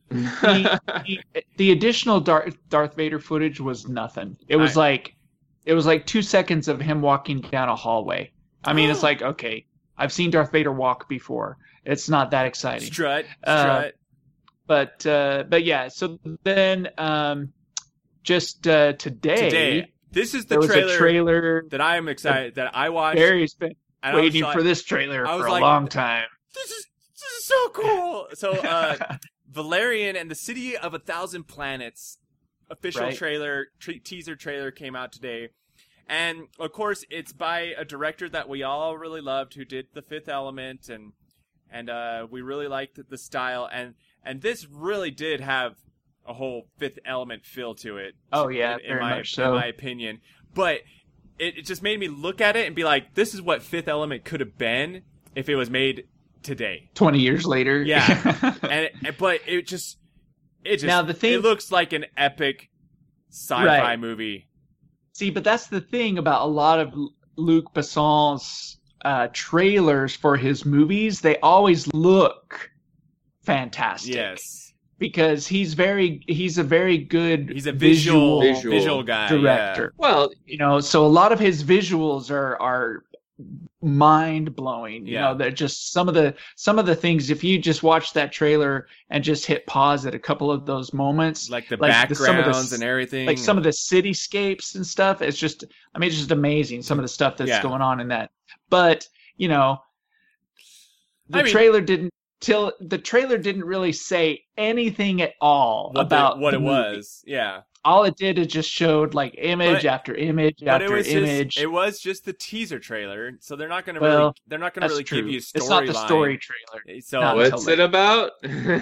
The additional Darth Vader footage was nothing. It was like 2 seconds of him walking down a hallway. I mean, it's like, okay, I've seen Darth Vader walk before. It's not that exciting. Strut. But yeah. So then, just today, This is the there was a trailer that I am excited that I watched. Barry's been and I was waiting like- for this trailer I was for a like, long time. This is so cool. So Valerian and the City of 1,000 Planets official Right. trailer teaser trailer came out today. And of course it's by a director that we all really loved who did The Fifth Element and we really liked the style and this really did have a whole Fifth Element feel to it. Oh yeah, in very my, much so. in my opinion. But it just made me look at it and be like, this is what Fifth Element could have been if it was made today. 20 years later. Yeah. But it just Now, the thing- it looks like an epic sci-fi Right. movie. See, but that's the thing about a lot of Luc Besson's trailers for his movies. They always look fantastic. Yes. Because he's a very good He's a visual Visual guy. director. Well, So a lot of his visuals are mind blowing. Yeah. They're just some of the things. If you just watch that trailer and just hit pause at a couple of those moments, Yeah. Like the Like some of the backgrounds and everything. like some of the cityscapes and stuff, it's just amazing. Some of the stuff that's Yeah. going on in that. But the I mean- trailer didn't really say anything at all about what the it movie. was. Yeah. All it did is just showed like image But- after image But after image. it was just the teaser trailer, so they're not going to Well, really That's true. give you a It's not the storyline. story trailer. So Not what's until it about?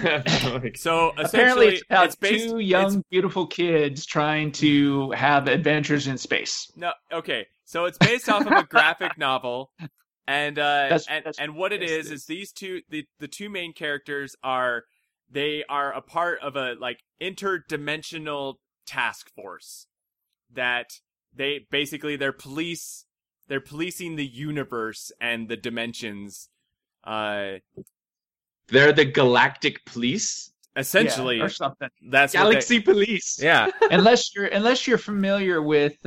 so Apparently, essentially it's about based, two young, beautiful kids trying to have adventures in space. No, okay. So it's based off of a graphic novel, and That's what it yes, is these two the two main characters are a part of a like interdimensional task force that they're policing the universe and the dimensions. They're the Galactic Police, Essentially, Yeah, or something. that's Galaxy Police. Yeah. unless you're familiar with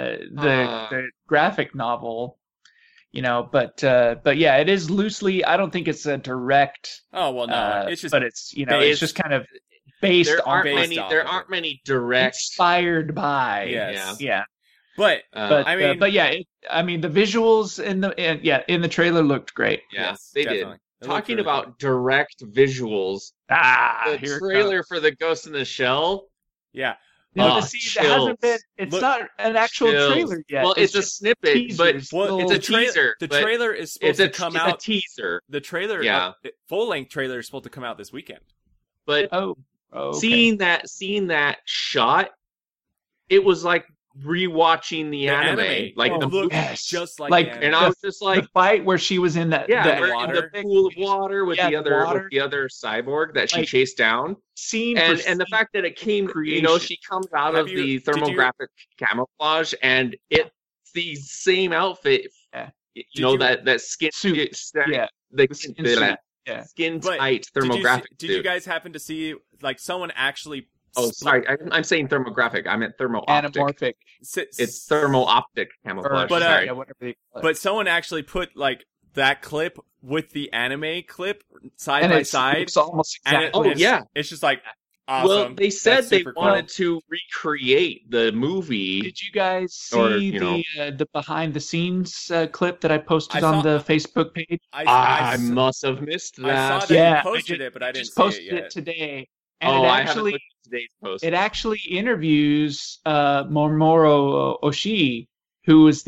the graphic novel, But yeah, it is loosely. I don't think it's a direct. Oh well, no, it's just But it's it's just kind of based There aren't on based many. off There of aren't it. many direct. inspired by. Yes. Yeah. But But I mean- but yeah, the visuals in the trailer looked great. Yeah, yes, they definitely. did. It looked Talking really about direct visuals, the Here it trailer comes. for the Ghost in the Shell. cool. Yeah. No, Oh, see, it hasn't been. chills. It's Look- not an actual Chills. trailer yet. Well, it's a just snippet, but teasers, Well, little- it's a teaser. The but trailer is supposed it's to come it's out. a teaser. The trailer, Yeah. full length trailer is supposed to come out this weekend. But Oh, okay. seeing that shot, it was like rewatching the anime. Like Oh, the looked yes. just like, Like, the anime. and I was just like, the fight where she was in that. yeah, that we're in water. the pool of water with Yeah, the the other water. with the other cyborg that she Like, chased down. scene And for and the scene. fact that it came, creation. she comes out Have of you- the did you- thermographic camouflage, and it's the same outfit. Yeah. you- that skin Suit. Yeah. the Skin the- suit. Yeah. skin But tight Did thermographic you suit. guys happen to see like someone actually? Oh, sorry, I'm saying thermographic. I meant thermo optic. Anamorphic. It's thermo optic camouflage. But, sorry. yeah, whatever they call it. But someone actually put like that clip with the anime clip side and by it's, side, it's almost and exactly. Oh, it's, yeah. it's just like awesome. Well, they said That's they super cool. wanted to recreate the movie. Did you guys see Or, you know. the behind the scenes clip that I posted I on saw- the Facebook page? I must have missed I that. saw that Yeah, you posted I it, but I didn't just see posted it yet. today, and Oh, it I haven't actually looked at today's post. it actually interviews Momoro Oshii, who was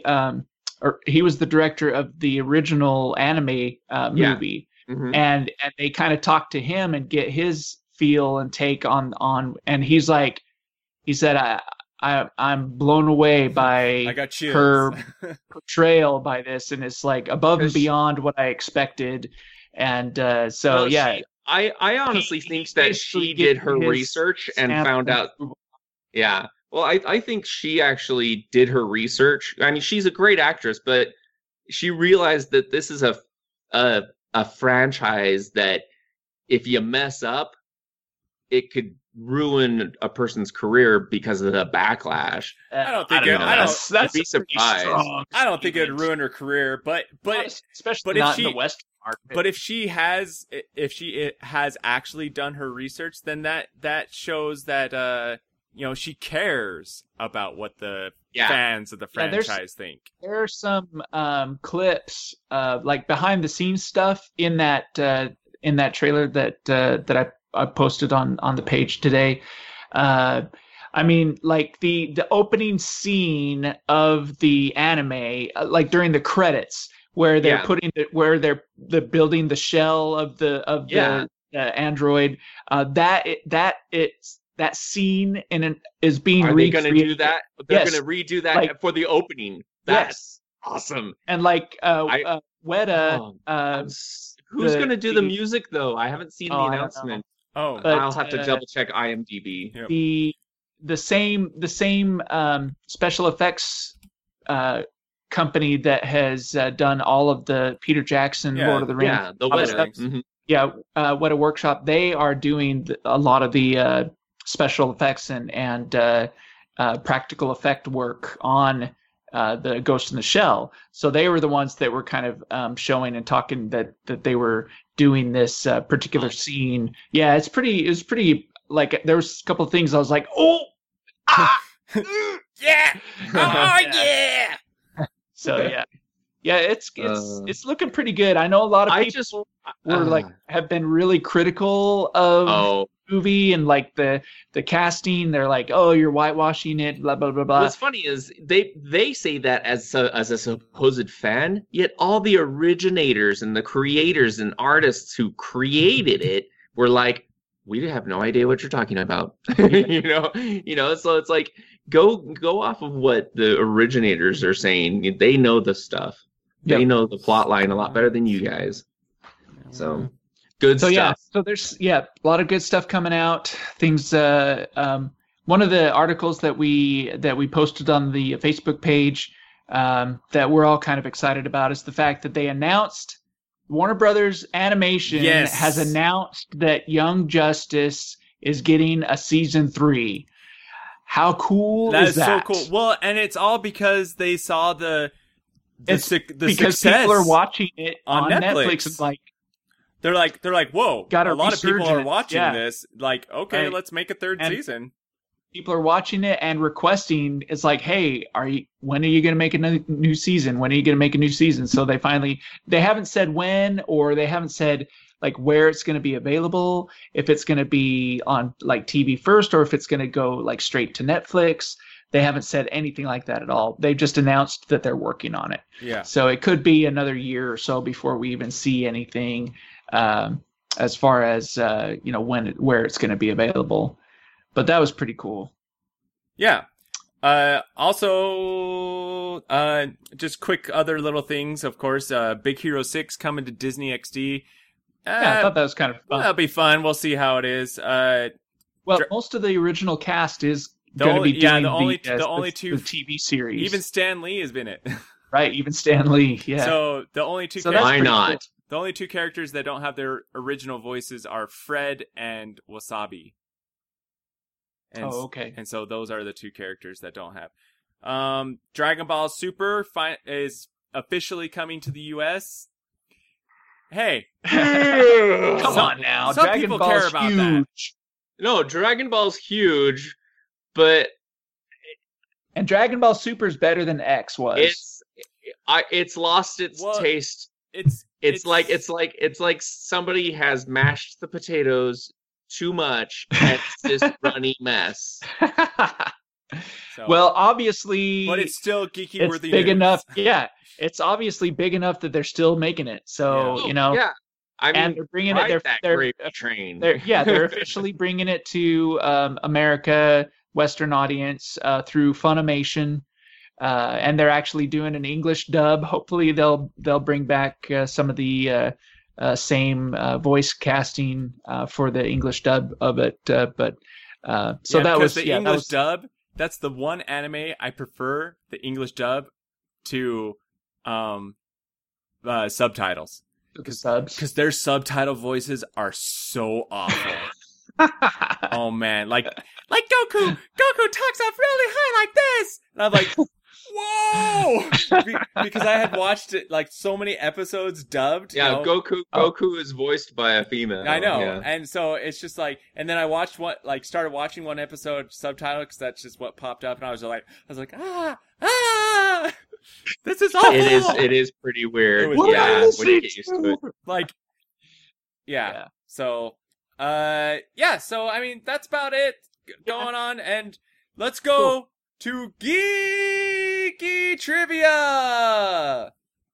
he was the director of the original anime Yeah. movie, Mhm. and they kind of talk to him and get his feel and take on and he said I'm blown away I by got chills. her portrayal by this, and it's like above and Because she- beyond what I expected. And so Well, yeah, I honestly think that basically she did her gave his research and stamp found of out. approval. Yeah. Well, I think she actually did her research. I mean, she's a great actress, but she realized that this is a franchise that if you mess up, it could ruin a person's career because of the backlash. I don't think know. I don't- That's I'd be a pretty surprised. strong I don't think it'd statement. ruin her career, but especially but if not she- in the Western market. But if she has actually done her research, then that shows that she cares about what the Yeah. fans of the Yeah, there's- franchise think. there are some clips, like behind the scenes stuff in that trailer that I posted on the page today. I mean, like the opening scene of the anime, like during the credits, where they're Yeah. they're building the shell of the android. That scene is being Are they going to do recreated. that? They're Yes. going to redo that Like- for the opening. That's awesome. And like I- Weta, Who's the- going to do the the- music though? I haven't seen Oh, the I don't know. announcement. Oh, But, I'll have to double check IMDb. Yep. the same special effects company that has done all of the Peter Jackson Yeah, Lord of the Rings. Yeah, the Obviously, wedding. that's- Mhm. Yeah, Weta Workshop. They are doing a lot of the special effects and practical effect work on the Ghost in the Shell. So they were the ones that were kind of showing and talking that they were doing this particular scene. Yeah, it was pretty like there was a couple of things I was like, oh, yeah, oh yeah. so Okay. yeah, it's looking pretty good. I know a lot of I people just were like have been really critical of oh, the movie and like the casting. They're like, oh, you're whitewashing it, blah blah blah blah. what's funny is they say that as a supposed fan, yet all the originators and the creators and artists who created it were like, we have no idea what you're talking about. you know. So it's like go off of what the originators are saying. They know the stuff. They Yep. know the plot line a lot better than you guys. So good So stuff. yeah, so there's a lot of good stuff coming out. Things. One of the articles that we posted on the Facebook page that we're all kind of excited about is the fact that they announced Warner Brothers Animation Yes. has announced that Young Justice is getting a season 3. How cool That is is that? so cool. Well, and it's all because they saw the It's because success. people are watching it on on Netflix. Netflix and like, They're like, whoa! Got a a lot of people are resurgence, watching yeah. this. Like, okay, Right. let's make a third And- season. people are watching it and requesting. It's like, hey, when are you going to make a new season? When are you going to make a new season? So they haven't said when, or they haven't said like where it's going to be available, if it's going to be on like TV first, or if it's going to go like straight to Netflix. They haven't said anything like that at all. They've just announced that they're working on it. Yeah. So it could be another year or so before we even see anything as far as where it's going to be available. But that was pretty cool. Yeah. Also, just quick other little things. Of course, Big Hero 6 coming to Disney XD. Yeah, I thought that was kind of fun. That'll be fun. We'll see how it is. Well, most of the original cast is The going to only- be yeah, doing the only the two- the TV series. even Stan Lee has been it. right, even Stan Lee. Yeah. So the only two So that's Why pretty not? cool. the only two characters that don't have their original voices are Fred and Wasabi. And, Oh, okay. And so those are the two characters that don't have. Dragon Ball Super is officially coming to the US. Hey, Come Some- on now, some Dragon people Ball's care about that. huge, No, Dragon Ball's huge, but and Dragon Ball Super is better than X was. it's lost its Well, taste. it's It's like somebody has mashed the potatoes too much and it's this runny mess. so, Well, obviously, but it's still geeky it's worthy. big news. enough. Yeah, it's obviously big enough that they're still making it. So Yeah, I mean, and they're bringing it. ride that They're gravy train. they're officially bringing it to America Western audience through Funimation, and they're actually doing an English dub. Hopefully, they'll bring back some of the same voice casting for the English dub of it. But so that was the English dub. That's the one anime I prefer the English dub to subtitles. Because their subtitle voices are so awful. Oh man, like Goku talks up really high like this, and I'm like, whoa, because I had watched it like so many episodes dubbed. Yeah, Goku is voiced by a female. I know, yeah. And so it's just like, and then I started watching one episode subtitle because that's just what popped up, and I was like, this is awful. It is pretty weird. When you get used to it. Like, yeah. So, so I mean, that's about it going on, and let's go to Geeky Trivia.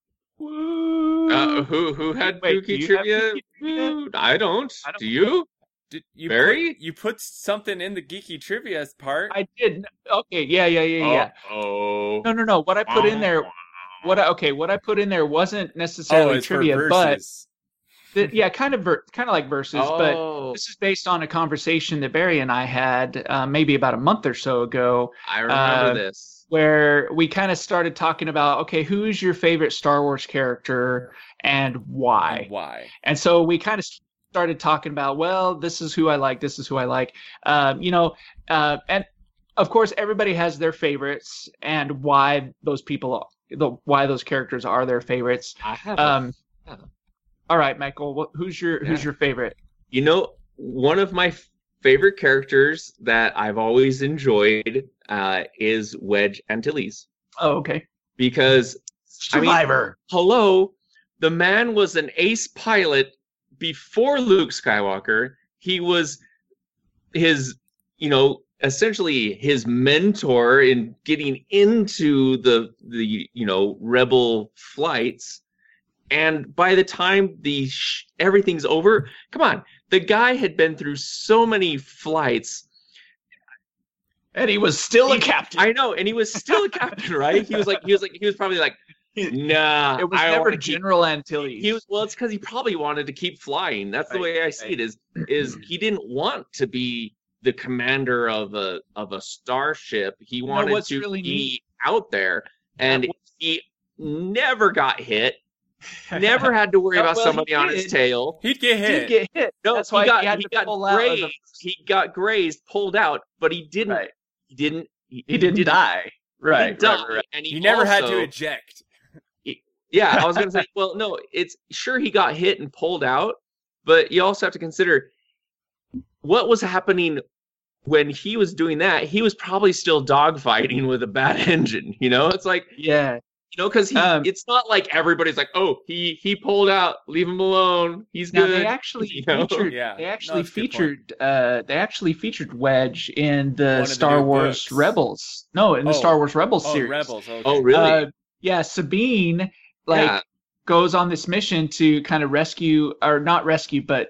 Who had Geeky Trivia? I don't. Do you? Did you Barry? You put something in the Geeky Trivia part. I did. Okay, yeah. Oh. No. What I put in there, what I put in there wasn't necessarily trivia, but kind of like verses. But this is based on a conversation that Barry and I had maybe about a month or so ago. I remember this, where we kind of started talking about, okay, who's your favorite Star Wars character and why? And so we kind of started talking about, well, this is who I like. This is who I like. And of course, everybody has their favorites and why those characters are their favorites. I have. All right, Michael, who's your favorite? You know, one of my favorite characters that I've always enjoyed is Wedge Antilles. Oh, okay. Because Survivor. Hello, the man was an ace pilot before Luke Skywalker. He was essentially his mentor in getting into the rebel flights. And by the time everything's over, come on, the guy had been through so many flights, and he was still a captain. I know, and he was still a captain, right? He was probably like, nah. It was never General Antilles. It's because he probably wanted to keep flying. That's the way I see it. Is he didn't want to be the commander of a starship. He wanted to be out there, and he never got hit. Never had to worry about somebody on his tail. He'd get hit. No, that's why he got grazed. He got grazed, pulled out, but he didn't. Right. He didn't die. Right. He didn't die. And he never had to eject. Yeah, I was going to say, well, no, it's sure he got hit and pulled out, but you also have to consider what was happening when he was doing that. He was probably still dogfighting with a bad engine. It's like, yeah. Because it's not like everybody's like, oh, he pulled out, leave him alone, he's good. They actually featured. Yeah. They actually featured Wedge in the Star Wars Rebels. No, in the Star Wars Rebels series. Rebels. Okay. Oh, really? Sabine goes on this mission to kind of rescue, or not rescue, but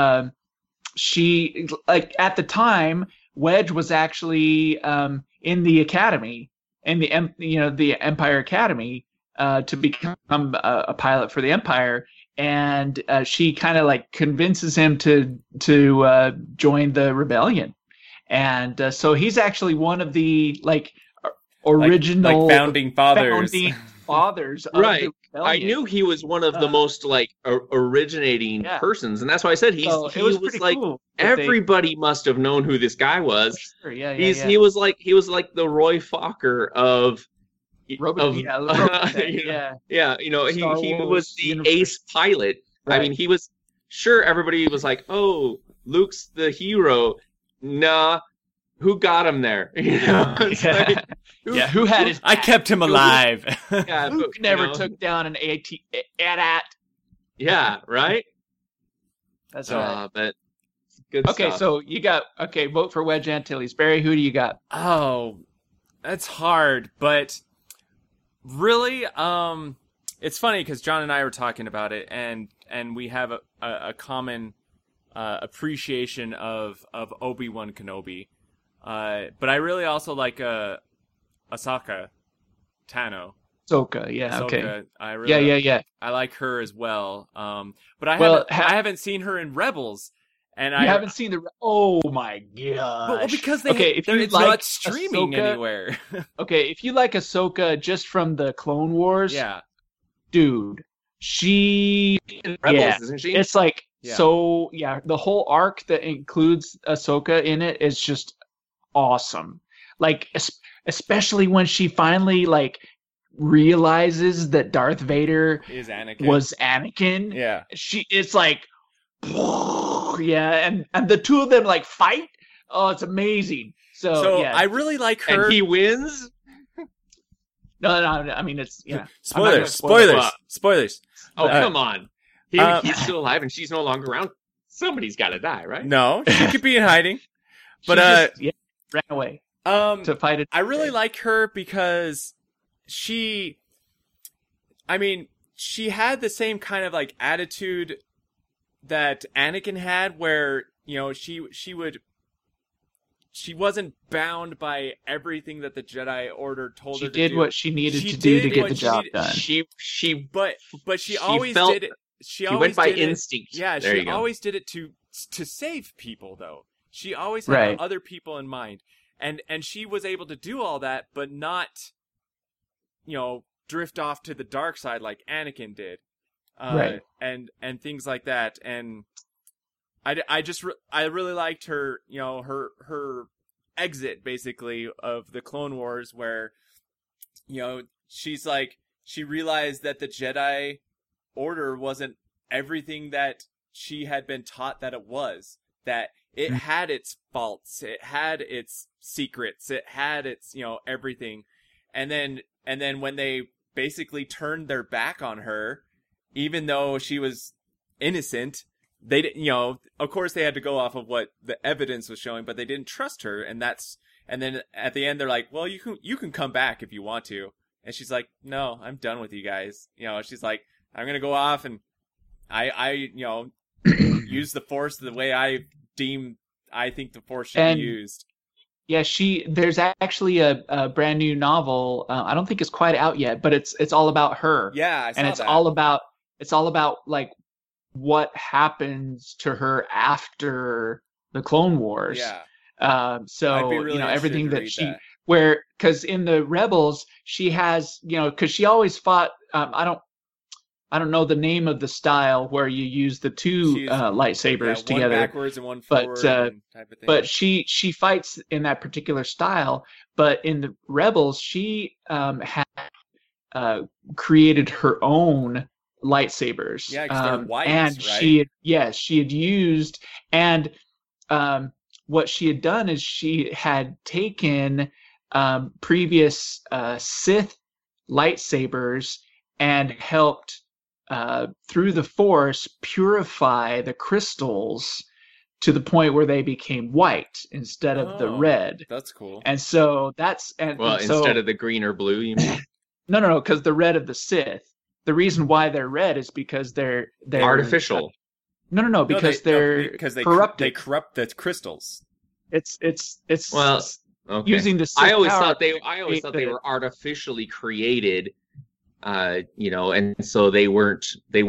she at the time Wedge was actually in the academy. In the Empire Academy to become a pilot for the Empire, and she kind of convinces him to join the rebellion, and so he's actually one of the original founding fathers. Right. I knew he was one of the most originating persons, and that's why I said he was cool everybody must have known who this guy was. Sure, yeah. He was like the Roy Fokker of Robot. He was the ace pilot. Right. I mean, he was everybody was like, oh, Luke's the hero. Nah, who got him there? Who had his? I kept him alive. Luke never took down an AT-AT. Yeah, right. That's right. But good stuff. So you got vote for Wedge Antilles. Barry, who do you got? Oh, that's hard, but really, it's funny because John and I were talking about it, and we have a common appreciation of Obi-Wan Kenobi. But I really also like Asaka Tano. Ahsoka, yeah, Ahsoka, okay. I really, Yeah. I like her as well. But I Well, haven't seen her in Rebels, and You haven't seen the... Oh my gosh. Well, because it's not streaming Ahsoka, anywhere. Okay, if you like Ahsoka just from the Clone Wars, Yeah. dude, she... Rebels, isn't she? It's like, Yeah. so, yeah, the whole arc that includes Ahsoka in it is just awesome. Like, especially when she finally, like, realizes that Darth Vader Is Anakin. was Anakin. Yeah. It's like, yeah, and the two of them like fight. Oh, it's amazing. So yeah, I really like her. And he wins? no, I mean it's yeah. Spoilers. Oh, Uh, come on. He's still alive and she's no longer around. Somebody's got to die, right? No, she could be in hiding. But She just, ran away to to fight it. I really like her because she had the same kind of like attitude that Anakin had, where, you know, she wasn't bound by everything that the Jedi Order told her to do. She did what she needed She to do to did get what the she job needed- done. But she always felt- did it. She went always by did it- instinct. Yeah, There she you go. always did it to save people, though. She always had Right. other people in mind, and she was able to do all that, but not, you know, drift off to the dark side like Anakin did, Right. And things like that. And I really liked her, you know, her exit basically of the Clone Wars, where, you know, she's like, she realized that the Jedi Order wasn't everything that she had been taught that it was, that it had its faults, it had its secrets, it had its, you know, everything. And then when they basically turned their back on her, even though she was innocent, they didn't, you know, of course they had to go off of what the evidence was showing, but they didn't trust her. And then at the end they're like, well, you can come back if you want to. And she's like, no, I'm done with you guys. You know, she's like, I'm going to go off and I you know, use the Force the way I think the Force should be used. Yeah, there's actually a brand new novel. I don't think it's quite out yet, but it's all about her. Yeah, I saw and it's that. all about like what happens to her after the Clone Wars. Yeah. So I'd be really you know, everything interested to that read she that. where, because in the Rebels she has, you know, because she always fought. I don't know the name of the style where you use the two lightsabers one together. backwards and one But, forward, and type of thing. But she fights in that particular style. But in the Rebels, she had created her own lightsabers. Yeah, 'cause they're white, and right? she had used, and what she had done is she had taken previous Sith lightsabers and helped through the Force purify the crystals to the point where they became white instead of the red. That's cool. And so instead of the green or blue, you mean? No, because the red of the Sith. The reason why they're red is because they're Artificial. No, because they're because they corrupted. They corrupt the crystals. It's Well, okay. using the Sith I always power thought to they create were artificially created. You know, and so they weren't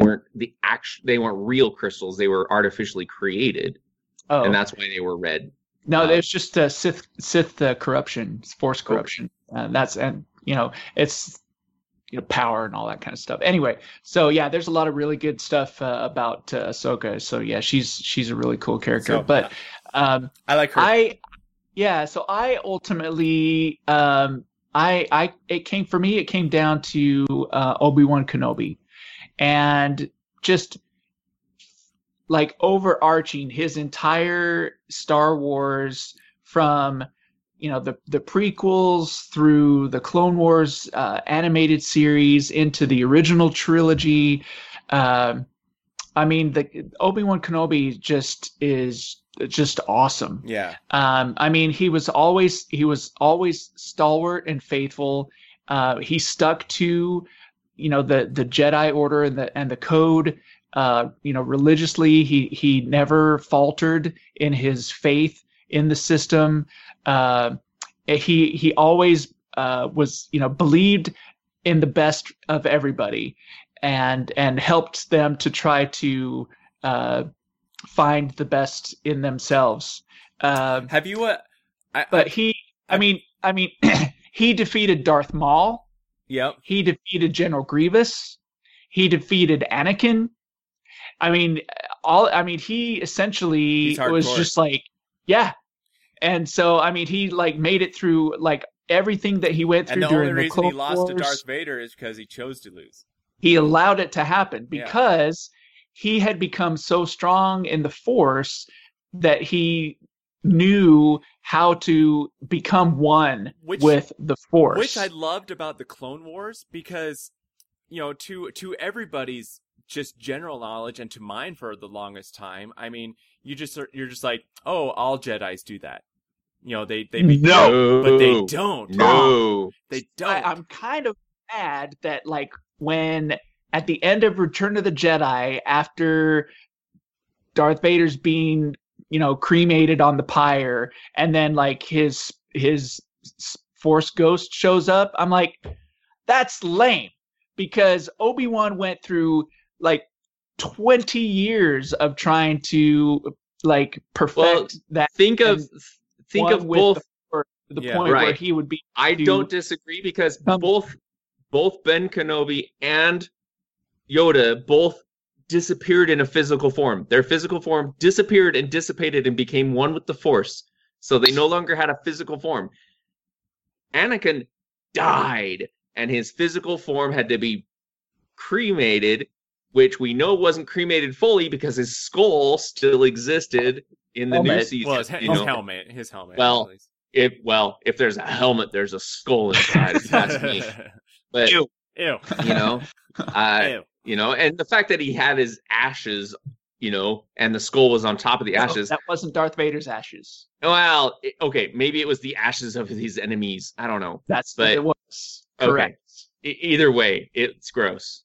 real crystals. They were artificially created, and that's why they were red. No, there's just Sith corruption, Force corruption. It's power and all that kind of stuff. Anyway, so yeah, there's a lot of really good stuff about Ahsoka. So yeah, she's a really cool character. So, but I like her. So I ultimately it came down to Obi-Wan Kenobi, and just like overarching his entire Star Wars from the prequels through the Clone Wars animated series into the original trilogy. I mean, the Obi-Wan Kenobi is just awesome. Yeah. I mean, he was always stalwart and faithful. He stuck to, the Jedi Order and the code. Religiously, he never faltered in his faith in the system. He always was, believed in the best of everybody, and helped them to try to find the best in themselves. Have you? He defeated Darth Maul. Yep. He defeated General Grievous. He defeated Anakin. He essentially was just like, yeah. And so, he made it through everything that he went through during the Clone Wars. And the only reason he lost to Darth Vader is because he chose to lose. He allowed it to happen because he had become so strong in the Force that he knew how to become one with the Force. Which I loved about the Clone Wars, because, to everybody's just general knowledge, and to mine for the longest time, you're just like, oh, all Jedis do that. But they don't. No, they don't. I'm kind of mad that when at the end of Return of the Jedi, after Darth Vader's being cremated on the pyre, and then his Force ghost shows up, I'm like, that's lame, because Obi-Wan went through 20 years of trying to perfect that. Think of both the point where he would be. I don't disagree, because both Ben Kenobi and Yoda both disappeared in a physical form. Their physical form disappeared and dissipated and became one with the Force. So they no longer had a physical form. Anakin died, and his physical form had to be cremated, which we know wasn't cremated fully because his skull still existed in the new season. Well, his helmet. Well, if there's a helmet, there's a skull inside. If that's me. But Ew. Ew. Ew. And the fact that he had his ashes, and the skull was on top of the ashes. That wasn't Darth Vader's ashes. Well, okay, maybe it was the ashes of his enemies. I don't know. But it was. Correct. Okay. Either way, it's gross.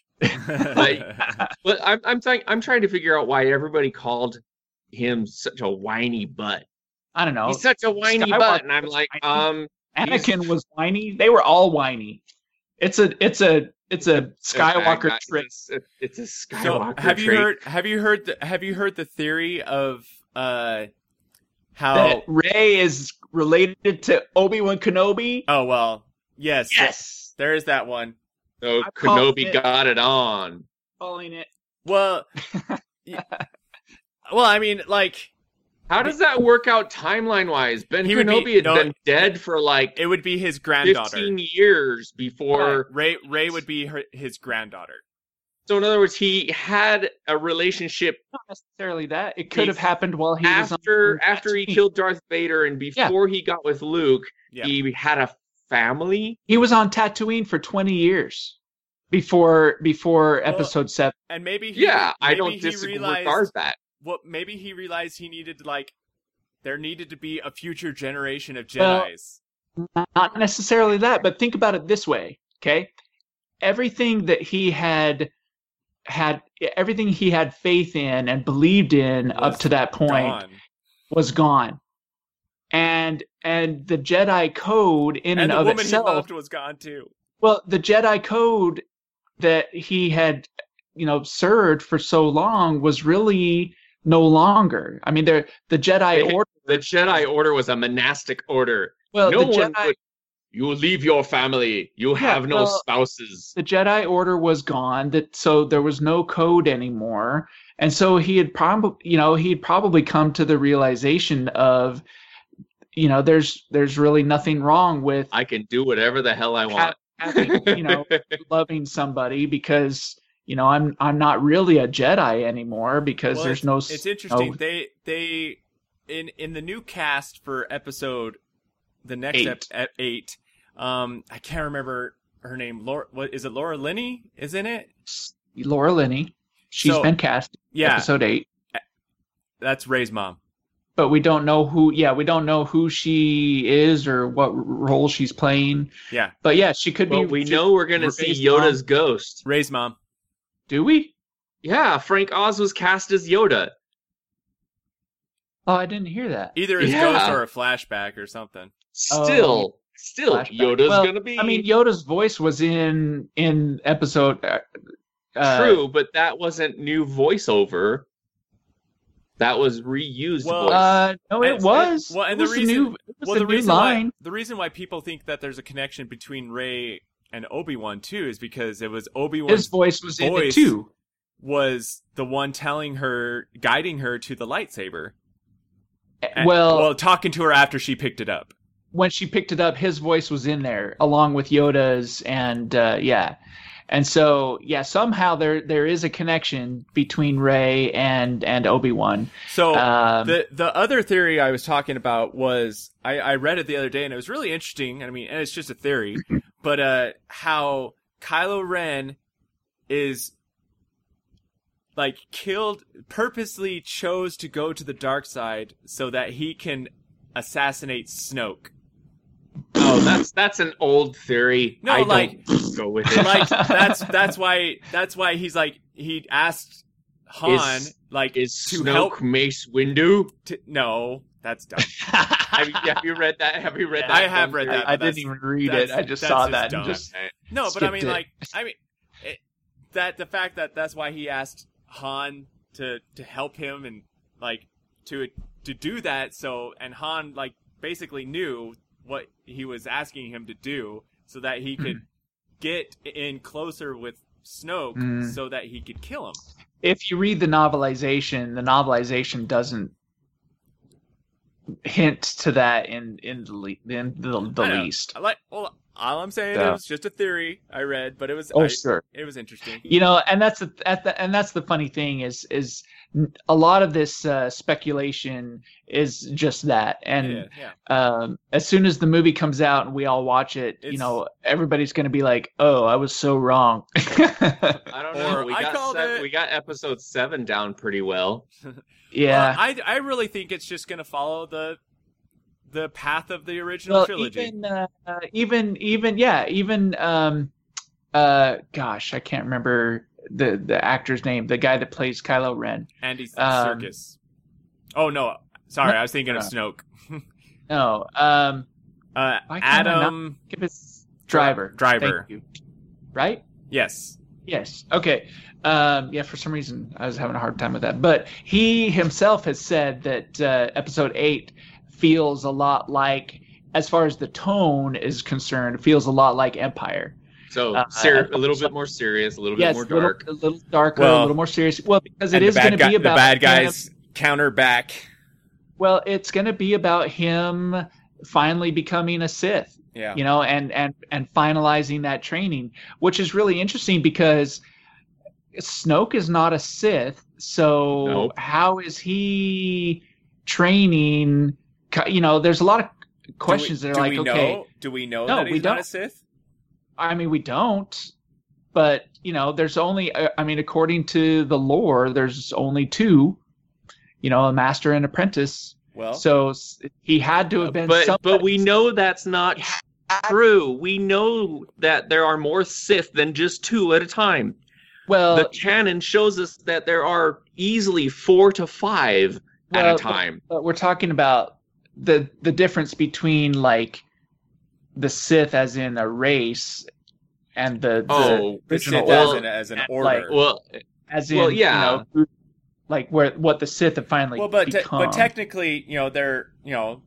But I'm trying to figure out why everybody called him such a whiny butt. I don't know. He's such a whiny butt, and I'm like, Anakin was whiny. They were all whiny. It's a Skywalker trick. It's a Skywalker trick. Have you heard the theory of how that Rey is related to Obi-Wan Kenobi? Oh well, yes. There is that one. So Kenobi got it on. Calling it. Well, how does that work out timeline-wise? Ben Kenobi had been dead for it would be his granddaughter. 15 years before. Ray would be his granddaughter. So in other words, he had a relationship. Not necessarily that. It could have happened while he was after he killed Darth Vader and before he got with Luke. Yeah. He had a family. He was on Tatooine for 20 years before Episode 7. And maybe I don't disagree with that. Well, maybe he realized he needed there needed to be a future generation of Jedis. Not necessarily that, but think about it this way, okay? Everything that he had everything he had faith in and believed in up to that point was gone. And the Jedi code in and of itself, and the woman he loved was gone too. Well, the Jedi code that he had, served for so long was really no longer. I mean, the Jedi Order. The Jedi Order was a monastic order. Well, you leave your family. You have no spouses. The Jedi Order was gone. So there was no code anymore, and so he'd probably come to the realization of, there's really nothing wrong with. I can do whatever the hell I want. Having, loving somebody, because I'm not really a Jedi anymore, because there's no. It's interesting. They in the new cast for the next 8. I can't remember her name. What is it? Laura Linney is in it. Laura Linney. She's been cast. Yeah. Episode 8. That's Rey's mom. But we don't know who. Yeah, we don't know who she is or what role she's playing. Yeah. But yeah, she could be. We know we're gonna see Yoda's ghost. Rey's mom. Do we? Yeah, Frank Oz was cast as Yoda. Oh, I didn't hear that. Either his Yeah. ghost or a flashback or something. Still, Flashback. Yoda's Well, gonna be. I mean, Yoda's voice was in episode. True, but that wasn't new voiceover. That was reused Well, voice. No, it was. Well, and It the was a reason, new, it was well, a the new reason line. why the reason why people think that there's a connection between Rey and Obi-Wan too is because it was Obi-Wan's His voice was in it voice too. was the one telling her, guiding her to the lightsaber. And- Well, talking to her after she picked it up. when she picked it up, his voice was in there along with Yoda's, and yeah, and so yeah, somehow there is a connection between Rey and Obi-Wan. So Um, the other theory I was talking about was I read it the other day and it was really interesting. I mean, and it's just a theory, but how Kylo Ren is like purposely chose to go to the dark side so that he can assassinate Snoke. Oh, that's an old theory. No, I like- don't go with it. Like that's why he's like he asked Han like Is to Snoke help. Mace Windu? No, that's dumb. Have you read that? Have you read that? I have read that. I but didn't even read it. that's- I just that's saw just that dumb. and just No, but I mean, skipped it. that the fact that that's why he asked Han to help him and like to do that. So and Han like basically knew what he was asking him to do, so that he could get in closer with Snoke, Mm. so that he could kill him. if you read the novelization doesn't hint to that in the I know. least. Well, all I'm saying Yeah. is just a theory I read, but it was Sure. it was interesting. You know, and that's the funny thing is a lot of this speculation is just that. And Yeah. as soon as the movie comes out and we all watch it, you It's- know, everybody's going to be like, "Oh, I was so wrong." I don't know. Or I called it. We got episode 7 down pretty well. Yeah. Well, I really think it's just gonna follow the path of the original trilogy. Gosh, I can't remember the actor's name, the guy that plays Kylo Ren. Andy Serkis. Oh no, sorry, I was thinking of Snoke. No, Why can't I Adam. give his Driver. Driver. Thank you. Right? Yes. Yes. Okay. Yeah, for some reason I was having a hard time with that. But he himself has said that episode 8 feels a lot like, as far as the tone is concerned, feels a lot like Empire. So a little bit more serious, a little bit more dark. A little darker, Well, a little more serious. Well, because it And is going to be about the bad him- guys counter back. Well, it's going to be about him finally becoming a Sith. Yeah. You know, and finalizing that training, which is really interesting because Snoke is not a Sith, so Nope. how is he training? You know, there's a lot of questions that are like, okay, do we know No, that we he's not don't. a Sith? I mean, we don't, but you know, there's only, I mean, according to the lore, there's only two, you know, a master and apprentice. Well, So he had to have been. But somebody. we know that's not true. We know that there are more Sith than just 2 at a time. Well, The canon shows us that there are easily 4 to 5 at Well, a time. but we're talking about the difference between like the Sith as in a race and the Oh, the original Sith order, as an like- order. Well, as in well, yeah. you know, like what the Sith have finally Well, but become. technically, you know, they're, you know,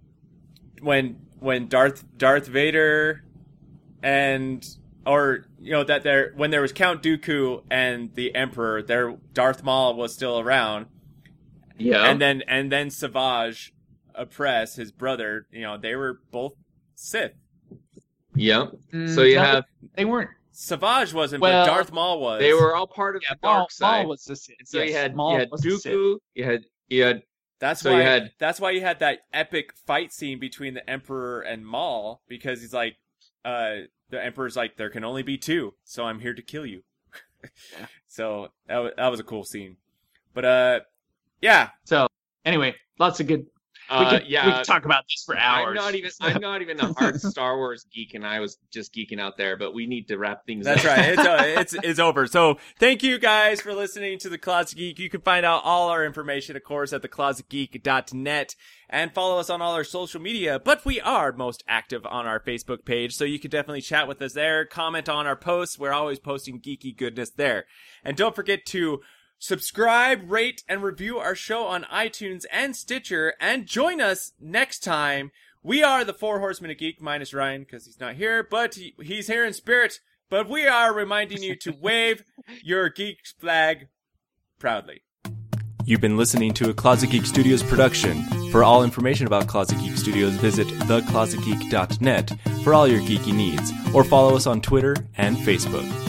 when Darth Vader and when there was Count Dooku and the Emperor, Darth Maul was still around, yeah. and then Savage Opress, his brother, you know, they were both Sith. yeah. Mm, So you no, have they weren't. Savage wasn't, Well, but Darth Maul was. they were all part of Yeah, the dark side. Maul was the Sith. So yes, you had Maul was the Sith. Dooku, you had That's So why. you had- That's why you had that epic fight scene between the Emperor and Maul, because he's like, the Emperor's like, there can only be 2, so I'm here to kill you. So that was a cool scene. But yeah, So anyway, lots of good. We could talk about this for hours. I'm not even a hard Star Wars geek, and I was just geeking out there. But we need to wrap things That's up. right. It's over. So thank you guys for listening to The Closet Geek. You can find out all our information, of course, at theclosetgeek.net. And follow us on all our social media, but we are most active on our Facebook page, so you can definitely chat with us there, comment on our posts. We're always posting geeky goodness there. And don't forget to subscribe, rate, and review our show on iTunes and Stitcher, and join us next time. We are the Four Horsemen of Geek, minus Ryan, because he's not here, but he's here in spirit. But we are reminding you to wave your geek flag proudly. You've been listening to a Closet Geek Studios production. For all information about Closet Geek Studios, visit theclosetgeek.net for all your geeky needs, or follow us on Twitter and Facebook.